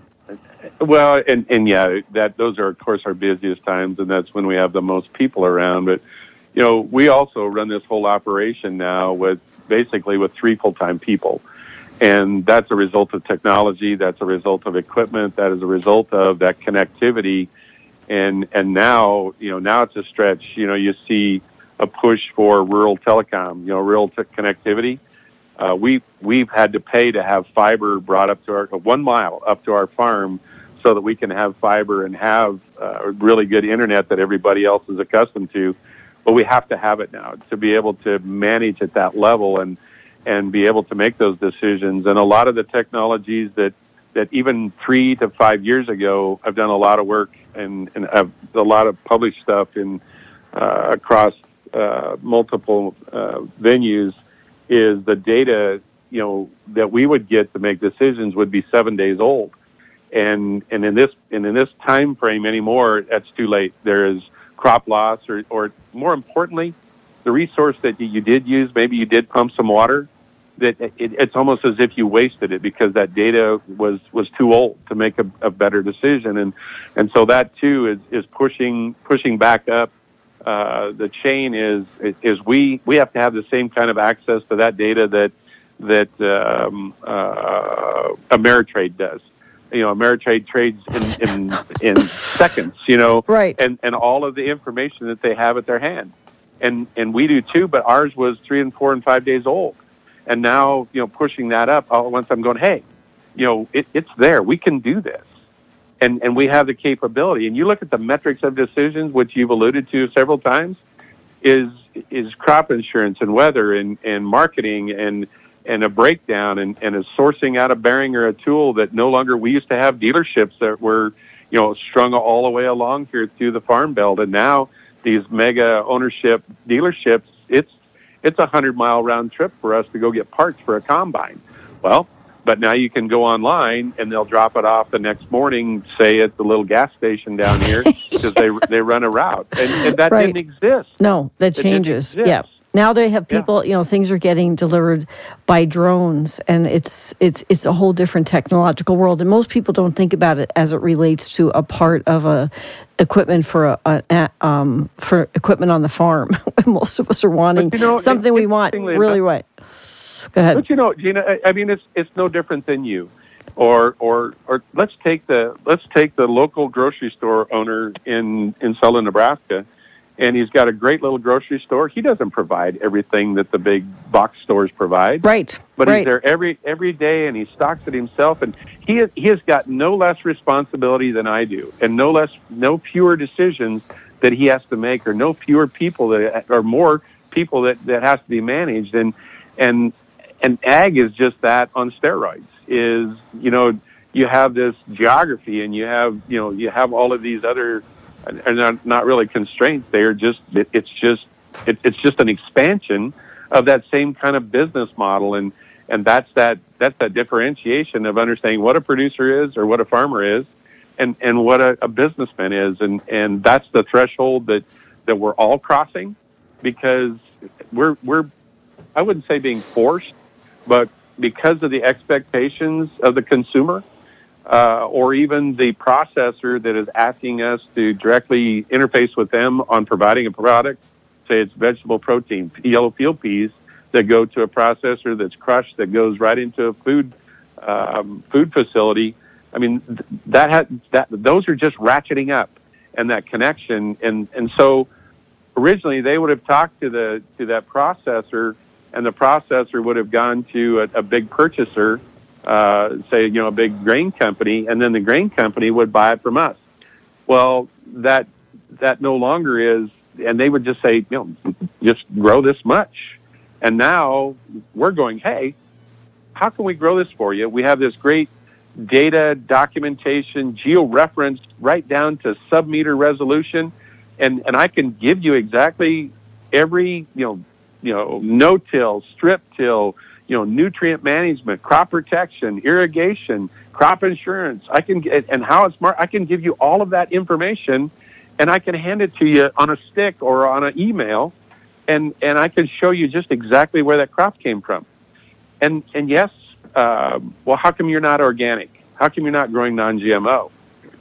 Well, and, and yeah, that those are, of course, our busiest times, and that's when we have the most people around. But, you know, we also run this whole operation now with basically with three full-time people. And that's a result of technology. That's a result of equipment. That is a result of that connectivity. And and now, you know, now it's a stretch. You know, you see a push for rural telecom, you know, rural t- connectivity. Uh, we, we've had to pay to have fiber brought up to our, one mile up to our farm so that we can have fiber and have uh, really good internet that everybody else is accustomed to. But we have to have it now to be able to manage at that level and, and be able to make those decisions. And a lot of the technologies that, that even three to five years ago, I've done a lot of work and, and I've a lot of published stuff in uh, across Uh, multiple uh, venues, is the data, you know, that we would get to make decisions would be seven days old, and and in this and in this time frame anymore, that's too late. There is crop loss, or or more importantly, the resource that you did use, maybe you did pump some water, that it, it's almost as if you wasted it because that data was was too old to make a, a better decision, and and so that too is is pushing pushing back up. Uh, the chain is is we we have to have the same kind of access to that data that that um, uh, Ameritrade does. You know, Ameritrade trades in, in in seconds. You know, right? And and all of the information that they have at their hand, and and we do too. But ours was three and four and five days old, and now you know pushing that up. All at once I'm going, hey, you know, it, it's there. We can do this. And and we have the capability. And you look at the metrics of decisions, which you've alluded to several times, is is crop insurance and weather and, and marketing and and a breakdown and, and a sourcing out of bearing or a tool that no longer, we used to have dealerships that were, you know, strung all the way along here through the Farm Belt. And now these mega ownership dealerships, it's it's a hundred mile round trip for us to go get parts for a combine. Well, but now you can go online and they'll drop it off the next morning, say at the little gas station down here, because they they run a route. And, and that right. didn't exist. No, that it changes. Yeah. Now they have people, yeah. you know, things are getting delivered by drones, and it's it's it's a whole different technological world. And most people don't think about it as it relates to a part of a equipment for a, a um for equipment on the farm. Most of us are wanting you know, something we want really right. Go ahead. But you know, Gina, I, I mean, it's it's no different than you, or or or let's take the let's take the local grocery store owner in in Southern Nebraska, and he's got a great little grocery store. He doesn't provide everything that the big box stores provide, right? But right. he's there every every day, and he stocks it himself, and he has, he has got no less responsibility than I do, and no less no fewer decisions that he has to make, or no fewer people that or more people that that has to be managed, and and. And ag is just that on steroids. Is, you know, you have this geography and you have, you know, you have all of these other, and not, not really constraints. They are just, it, it's just, it, it's just an expansion of that same kind of business model. And, and that's that, that's that differentiation of understanding what a producer is or what a farmer is and, and what a, a businessman is. And, and that's the threshold that, that we're all crossing, because we're we're I wouldn't say being forced, but because of the expectations of the consumer, uh, or even the processor that is asking us to directly interface with them on providing a product, say it's vegetable protein, yellow field peas that go to a processor that's crushed that goes right into a food um, food facility. I mean, th- that had, that those are just ratcheting up, and that connection, and and so originally they would have talked to the to that processor, and the processor would have gone to a, a big purchaser, uh, say you know a big grain company, and then the grain company would buy it from us. Well, that that no longer is, and they would just say, you know, just grow this much, and now we're going, hey, how can we grow this for you? We have this great data documentation, geo-referenced right down to sub-meter resolution, and, and I can give you exactly every, you know, you know, no-till, strip-till, you know, nutrient management, crop protection, irrigation, crop insurance. I can get, and how it's marked. I can give you all of that information, and I can hand it to you on a stick or on an email, and, and I can show you just exactly where that crop came from. And and yes, uh, well, how come you're not organic? How come you're not growing non-G M O?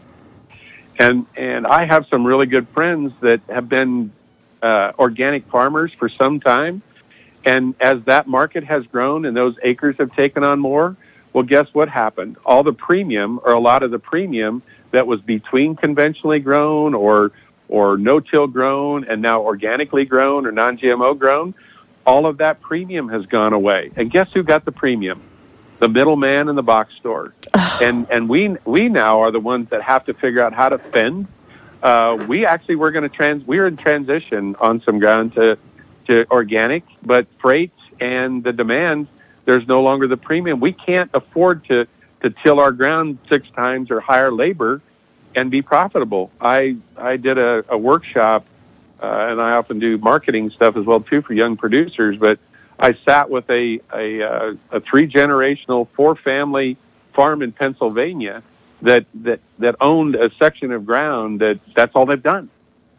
And and I have some really good friends that have been uh, organic farmers for some time. And as that market has grown and those acres have taken on more, well, guess what happened? All the premium, or a lot of the premium that was between conventionally grown or or no-till grown and now organically grown or non-G M O grown, all of that premium has gone away. And guess who got the premium? The middleman in the box store. and and we we now are the ones that have to figure out how to fend. Uh, we actually we're going to trans. We're in transition on some ground to to organic, but freight and the demand, there's no longer the premium. We can't afford to to till our ground six times or hire labor and be profitable. I I did a, a workshop. Uh, and I often do marketing stuff as well too for young producers. But I sat with a a, uh, a three generational, four family farm in Pennsylvania that that that owned a section of ground that that's all they've done.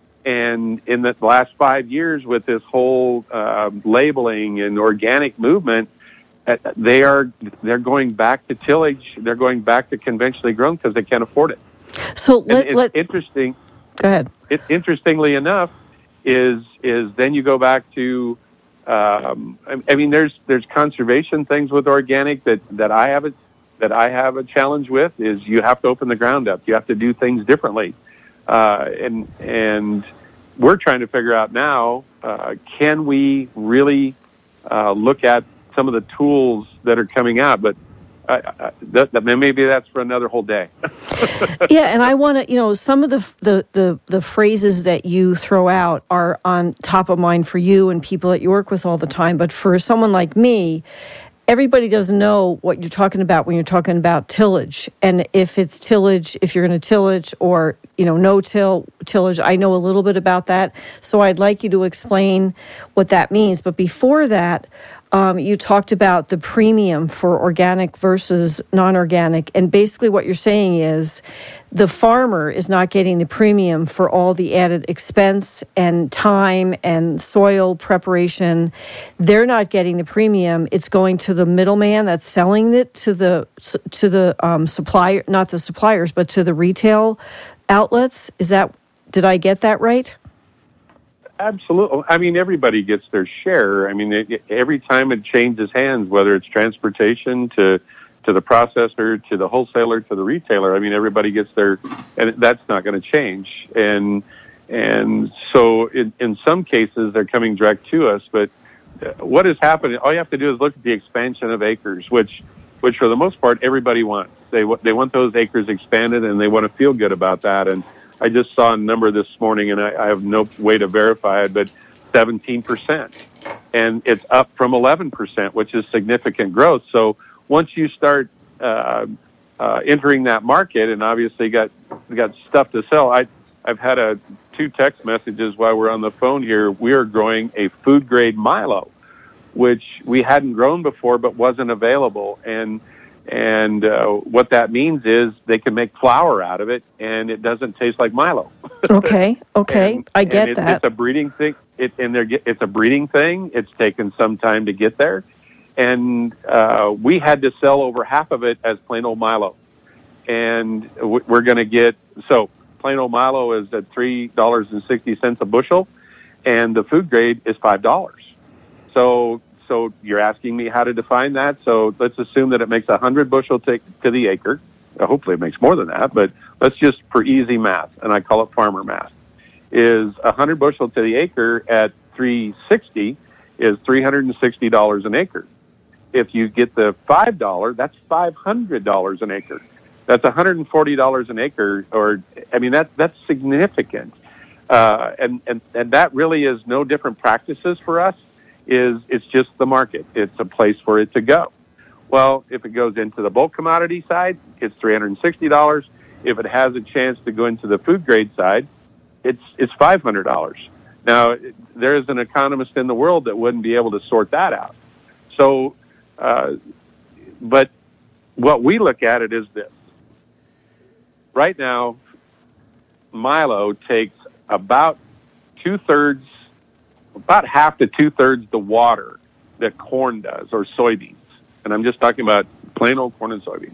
And in the last five years, with this whole uh, labeling and organic movement, uh, they are they're going back to tillage. They're going back to conventionally grown because they can't afford it. So let, it's let, interesting. Go ahead. It, interestingly enough. Is is then you go back to, um, I, I mean, there's there's conservation things with organic that, that I have a that I have a challenge with. Is you have to open the ground up. You have to do things differently, uh, and and we're trying to figure out now. Uh, can we really uh, look at some of the tools that are coming out? But I, I, that, that maybe that's for another whole day. Yeah, and I want to, you know, some of the, the the the phrases that you throw out are on top of mind for you and people that you work with all the time. But for someone like me, everybody doesn't know what you're talking about when you're talking about tillage. And if it's tillage, if you're going to tillage or, you know, no-till tillage, I know a little bit about that. So I'd like you to explain what that means. But before that, Um, you talked about the premium for organic versus non-organic, and basically what you're saying is the farmer is not getting the premium for all the added expense and time and soil preparation. They're not getting the premium. It's going to the middleman that's selling it to the to the um, supplier, not the suppliers, but to the retail outlets. Is that? Did I get that right? Absolutely. I mean, everybody gets their share. I mean, it, every time it changes hands, whether it's transportation to to the processor, to the wholesaler, to the retailer, I mean, everybody gets their, and that's not going to change. And and so in, in some cases, they're coming direct to us. But what is happening, all you have to do is look at the expansion of acres, which, which for the most part, everybody wants. They, they want those acres expanded, and they want to feel good about that. And I just saw a number this morning, and I, I have no way to verify it, but seventeen percent. And it's up from eleven percent, which is significant growth. So once you start uh, uh, entering that market, and obviously got got stuff to sell, I, I've had a, two text messages while we're on the phone here. We are growing a food-grade Milo, which we hadn't grown before but wasn't available. And And uh, what that means is they can make flour out of it, and it doesn't taste like Milo. Okay, okay, and, I get and it, that. It's a breeding thing. It, and they're, it's a breeding thing. It's taken some time to get there. And uh, we had to sell over half of it as plain old Milo. And we're going to get, so plain old Milo is at three dollars and sixty cents a bushel, and the food grade is five dollars. So so you're asking me how to define that. So let's assume that it makes one hundred bushel to, to the acre. Uh, hopefully it makes more than that, but let's just, for easy math, and I call it farmer math, is one hundred bushel to the acre at three sixty is three hundred sixty dollars an acre. If you get the five dollars, that's five hundred dollars an acre. That's one hundred forty dollars an acre, or, I mean, that that's significant. Uh, and, and, and that really is no different practices for us. Is it's just the market. It's a place for it to go. Well, if it goes into the bulk commodity side, it's three hundred sixty dollars. If it has a chance to go into the food grade side, it's it's five hundred dollars. Now, there is an economist in the world that wouldn't be able to sort that out. So, uh, but what we look at it is this. Right now, Milo takes about two-thirds, about half to two-thirds the water that corn does, or soybeans. And I'm just talking about plain old corn and soybeans.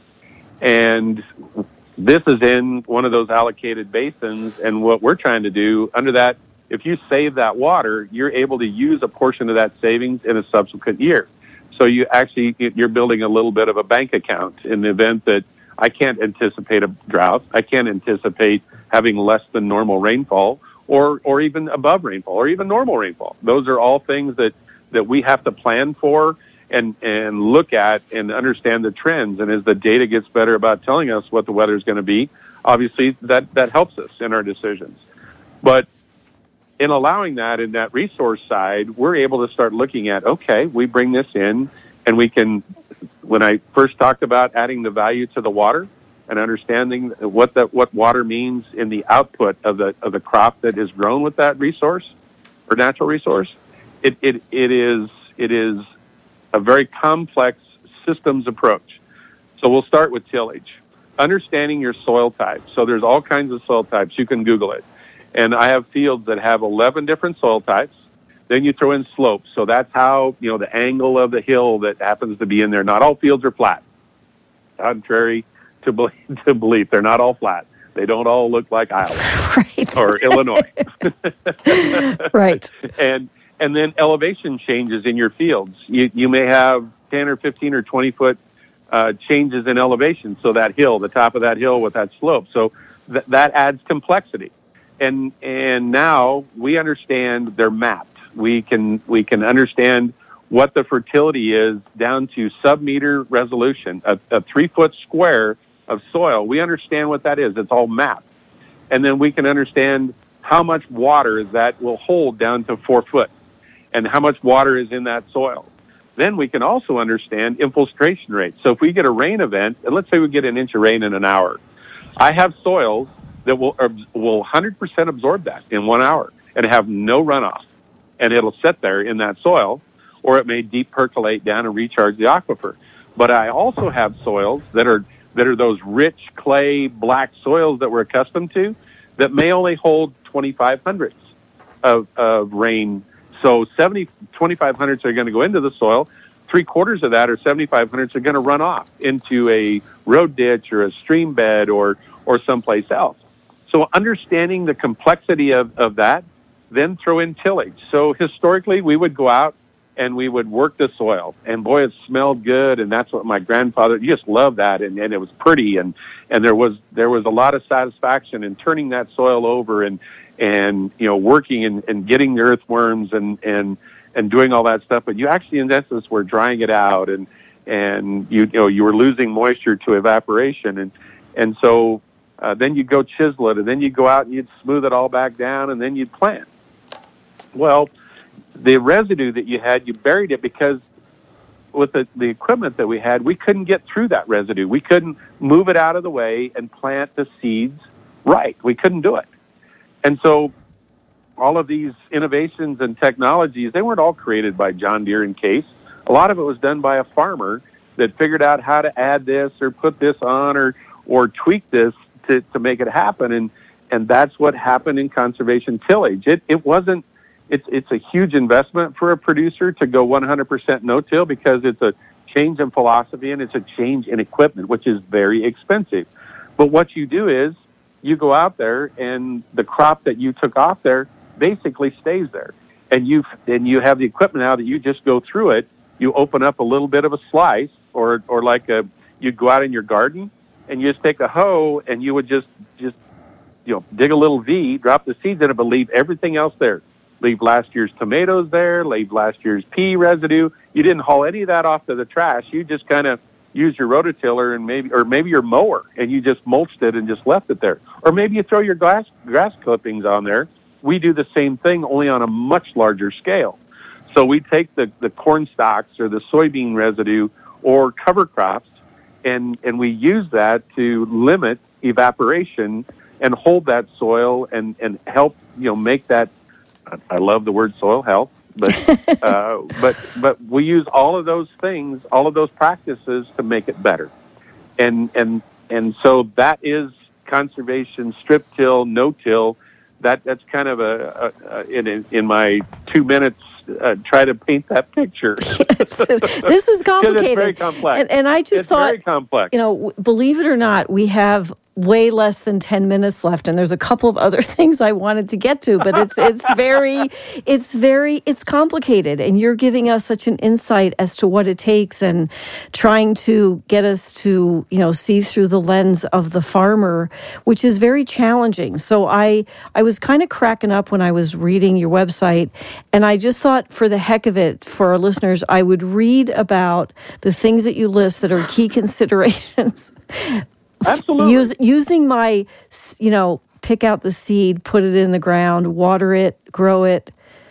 And this is in one of those allocated basins, and what we're trying to do under that, if you save that water, you're able to use a portion of that savings in a subsequent year. So you actually, you're building a little bit of a bank account in the event that I can't anticipate a drought. I can't anticipate having less than normal rainfall, or or even above rainfall, or even normal rainfall. Those are all things that, that we have to plan for and, and look at and understand the trends. And as the data gets better about telling us what the weather is going to be, obviously that, that helps us in our decisions. But in allowing that in that resource side, we're able to start looking at, okay, we bring this in, and we can, when I first talked about adding the value to the water and understanding what that what water means in the output of the of the crop that is grown with that resource or natural resource, it it, it is it is a very complex systems approach. So we'll start with tillage. Understanding your soil type. So there's all kinds of soil types. You can Google it. And I have fields that have eleven different soil types. Then you throw in slopes. So that's how, you know, the angle of the hill that happens to be in there. Not all fields are flat. Contrary to belief, to belief, they're not all flat. They don't all look like Iowa right. or Illinois. Right. And and then elevation changes in your fields. You you may have ten or fifteen or twenty foot uh, changes in elevation. So that hill, the top of that hill with that slope. So th- that adds complexity. And and now we understand they're mapped. We can we can understand what the fertility is down to sub-meter resolution, a, a three-foot square of soil. We understand what that is. It's all mapped. And then we can understand how much water that will hold down to four foot and how much water is in that soil. Then we can also understand infiltration rates. So if we get a rain event, and let's say we get an inch of rain in an hour, I have soils that will will one hundred percent absorb that in one hour and have no runoff. And it'll sit there in that soil, or it may deep percolate down and recharge the aquifer. But I also have soils that are that are those rich clay black soils that we're accustomed to that may only hold twenty-five hundredths of, of rain. So seventy, twenty-five hundredths are going to go into the soil. Three quarters of that, or seventy-five hundredths, are going to run off into a road ditch or a stream bed or, or someplace else. So understanding the complexity of, of that, then throw in tillage. So historically, we would go out and we would work the soil. And boy, it smelled good, and that's what my grandfather, he just loved that, and, and it was pretty, and, and there was there was a lot of satisfaction in turning that soil over and, and you know, working and, and getting the earthworms and, and, and doing all that stuff. But you actually, in essence, were drying it out, and, and you, you know, you were losing moisture to evaporation. And, and so uh, then you'd go chisel it, and then you'd go out and you'd smooth it all back down, and then you'd plant. Well, the residue that you had, you buried it because with the, the equipment that we had, we couldn't get through that residue. We couldn't move it out of the way and plant the seeds right. We couldn't do it. And so all of these innovations and technologies, they weren't all created by John Deere and Case. A lot of it was done by a farmer that figured out how to add this or put this on or or tweak this to, to make it happen. And and that's what happened in conservation tillage. It it wasn't it's it's a huge investment for a producer to go one hundred percent no-till because it's a change in philosophy and it's a change in equipment, which is very expensive. But what you do is you go out there and the crop that you took off there basically stays there. And you and you have the equipment now that you just go through it. You open up a little bit of a slice, or or like a you go out in your garden and you just take a hoe and you would just just you know dig a little V, drop the seeds in it, but leave everything else there. Leave last year's tomatoes there. Leave last year's pea residue. You didn't haul any of that off to the trash. You just kind of use your rototiller and maybe or maybe your mower and you just mulched it and just left it there. Or maybe you throw your grass grass clippings on there. We do the same thing, only on a much larger scale. So we take the, the corn stalks or the soybean residue or cover crops, and, and we use that to limit evaporation and hold that soil and, and help, you know, make that, I love the word soil health, but, uh, but, but we use all of those things, all of those practices to make it better. And, and, and so that is conservation, strip till, no-till. That that's kind of a, a, a in in my two minutes uh, try to paint that picture. This is complicated. It's very complex, and, and I just it's thought, very complex. You know, believe it or not, we have way less than ten minutes left, and there's a couple of other things I wanted to get to, but it's it's very it's very it's complicated, and you're giving us such an insight as to what it takes and trying to get us to, you know, see through the lens of the farmer, which is very challenging. So I I was kind of cracking up when I was reading your website, and I just thought, for the heck of it, for our listeners, I would read about the things that you list that are key considerations. Absolutely. Use, using my, you know, pick out the seed, put it in the ground, water it, grow it,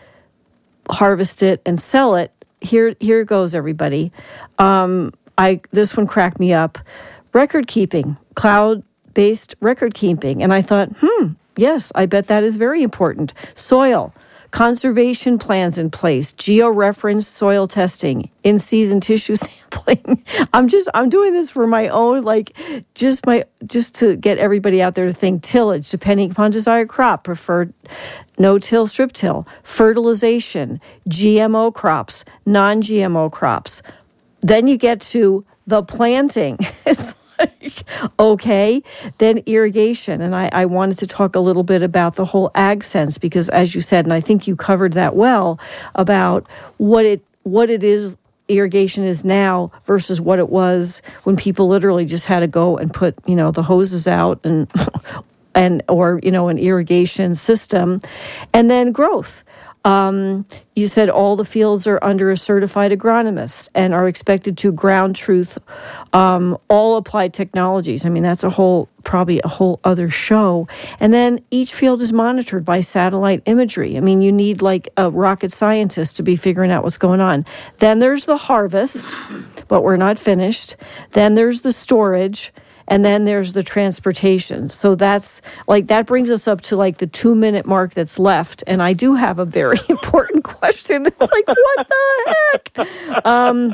harvest it, and sell it. Here, here goes, everybody. Um, I this one cracked me up. Record keeping, cloud-based record keeping, and I thought, hmm, yes, I bet that is very important. Soil. Conservation plans in place, geo-referenced soil testing, in-season tissue sampling. I'm just, I'm doing this for my own, like, just my, just to get everybody out there to think tillage, depending upon desired crop, preferred no-till, strip-till, fertilization, G M O crops, non-G M O crops. Then you get to the planting. It's like, okay, then irrigation. And I, I wanted to talk a little bit about the whole ag sense, because as you said, and I think you covered that well, about what it what it is irrigation is now versus what it was when people literally just had to go and put, you know, the hoses out and and or, you know, an irrigation system. And then growth. Um, you said all the fields are under a certified agronomist and are expected to ground truth um, all applied technologies. I mean, that's a whole, probably a whole other show. And then each field is monitored by satellite imagery. I mean, you need like a rocket scientist to be figuring out what's going on. Then there's the harvest, but we're not finished. Then there's the storage. And then there's the transportation. So that's like, that brings us up to like the two minute mark that's left. And I do have a very important question. It's like, what the heck? Um,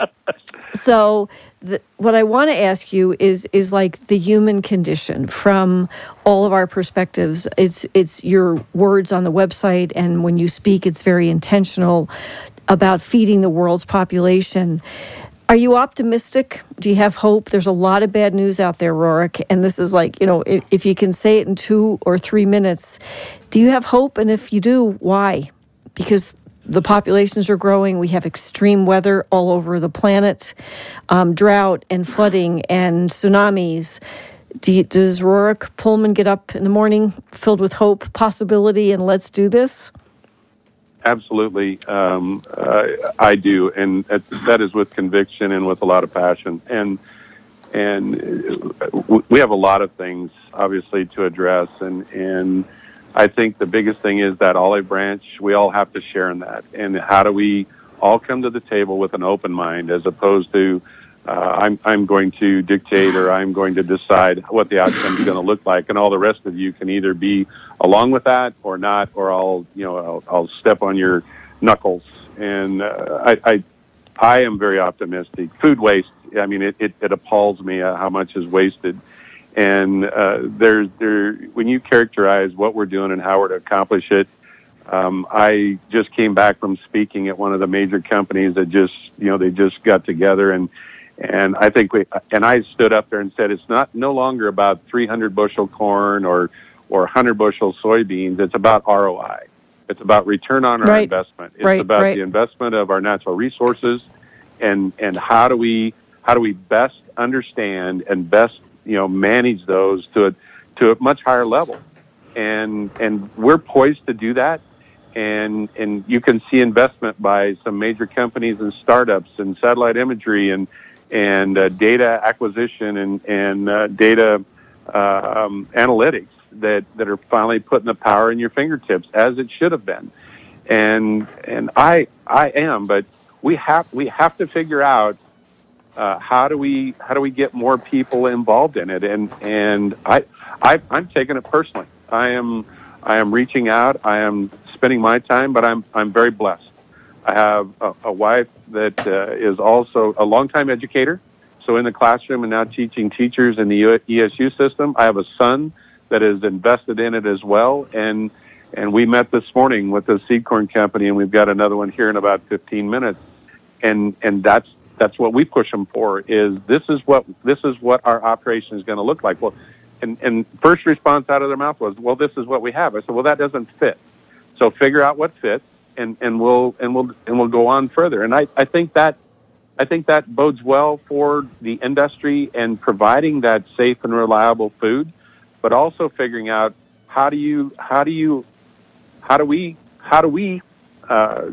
so the, what I want to ask you is, is like the human condition from all of our perspectives. It's, it's your words on the website. And when you speak, it's very intentional about feeding the world's population. Are you optimistic? Do you have hope? There's a lot of bad news out there, Rorik, and this is like, you know, if, if you can say it in two or three minutes, do you have hope? And if you do, why? Because the populations are growing. We have extreme weather all over the planet, um, drought and flooding and tsunamis. Do you, does Rorik Pullman get up in the morning filled with hope, possibility, and let's do this? Absolutely, um, uh, I do, and that is with conviction and with a lot of passion. And and we have a lot of things, obviously, to address. And and I think the biggest thing is that olive branch. We all have to share in that. And how do we all come to the table with an open mind, as opposed to uh, I'm I'm going to dictate or I'm going to decide what the outcome is going to look like, and all the rest of you can either be along with that or not, or I'll, you know, I'll, I'll step on your knuckles. And uh, I, I, I am very optimistic. Food waste, I mean, it, it, it appalls me uh, how much is wasted. And uh, there's there when you characterize what we're doing and how we're to accomplish it, um, I just came back from speaking at one of the major companies that just, you know, they just got together, and and I think we and I stood up there and said it's not no longer about three hundred bushel corn or or one hundred bushel soybeans. It's about R O I. It's about return on our right. investment. It's right, about right. the investment of our natural resources, and and how do we how do we best understand and best, you know, manage those to a to a much higher level, and and we're poised to do that, and and you can see investment by some major companies and startups and satellite imagery and and uh, data acquisition and and uh, data uh, um, analytics that that are finally putting the power in your fingertips, as it should have been, and and I I am, but we have we have to figure out. Uh, how do we how do we get more people involved in it? And and I, I I'm taking it personally. I am I am reaching out. I am spending my time, but I'm I'm very blessed. I have a, a wife that uh, is also a longtime educator, so in the classroom and now teaching teachers in the E S U system. I have a son that is invested in it as well, and and we met this morning with the seed corn company, and we've got another one here in about fifteen minutes, and and that's. That's what we push them for. Is this is what this is what our operation is going to look like? Well, and and first response out of their mouth was, "Well, this is what we have." I said, "Well, that doesn't fit. So figure out what fits, and, and we'll and we'll and we'll go on further." And I, I think that I think that bodes well for the industry and providing that safe and reliable food, but also figuring out how do you how do you how do we how do we uh,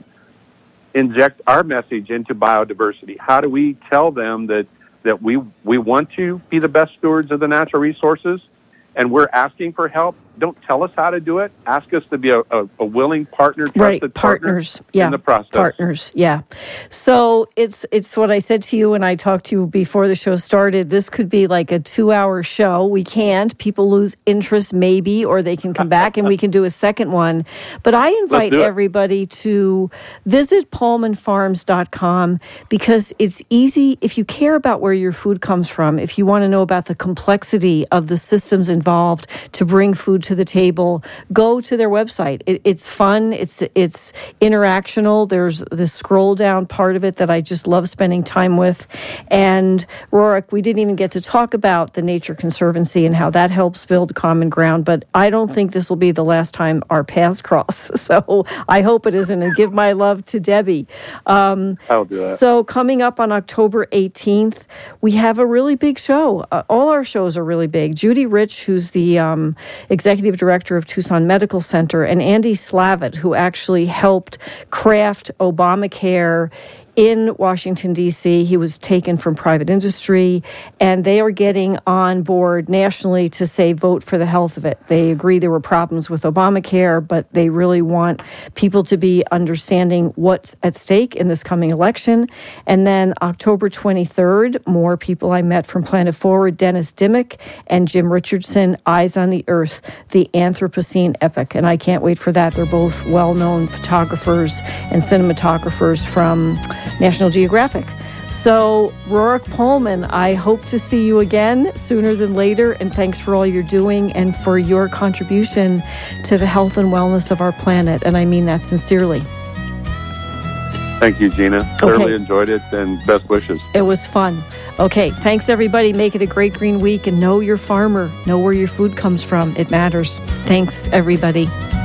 inject our message into biodiversity? How do we tell them that, that we we want to be the best stewards of the natural resources, and we're asking for help? Don't tell us how to do it. Ask us to be a, a, a willing partner, trusted right. partners, partner yeah. in the process. Partners, yeah. So it's it's what I said to you when I talked to you before the show started. This could be like a two-hour show. We can't. People lose interest maybe, or they can come back and we can do a second one. But I invite everybody to visit Pullman Farms dot com, because it's easy. If you care about where your food comes from, if you want to know about the complexity of the systems involved to bring food to the table, go to their website. It, it's fun. It's it's interactional. There's the scroll down part of it that I just love spending time with. And Rorik, we didn't even get to talk about the Nature Conservancy and how that helps build common ground, but I don't think this will be the last time our paths cross. So I hope it isn't. And give my love to Debbie. Um, I'll do that. So coming up on October eighteenth, we have a really big show. Uh, all our shows are really big. Judy Rich, who's the um, executive director of Tucson Medical Center, and Andy Slavitt, who actually helped craft Obamacare in Washington, D C. He was taken from private industry, and they are getting on board nationally to say vote for the health of it. They agree there were problems with Obamacare, but they really want people to be understanding what's at stake in this coming election. And then October twenty-third, more people I met from Planet Forward, Dennis Dimmock and Jim Richardson, Eyes on the Earth, the Anthropocene Epic. And I can't wait for that. They're both well-known photographers and cinematographers from National Geographic. So, Rorik Pullman, I hope to see you again sooner than later, and thanks for all you're doing and for your contribution to the health and wellness of our planet, and I mean that sincerely. Thank you, Gina. Okay. Thoroughly enjoyed it, and best wishes. It was fun. Okay, thanks everybody. Make it a great green week, and know your farmer. Know where your food comes from. It matters. Thanks, everybody.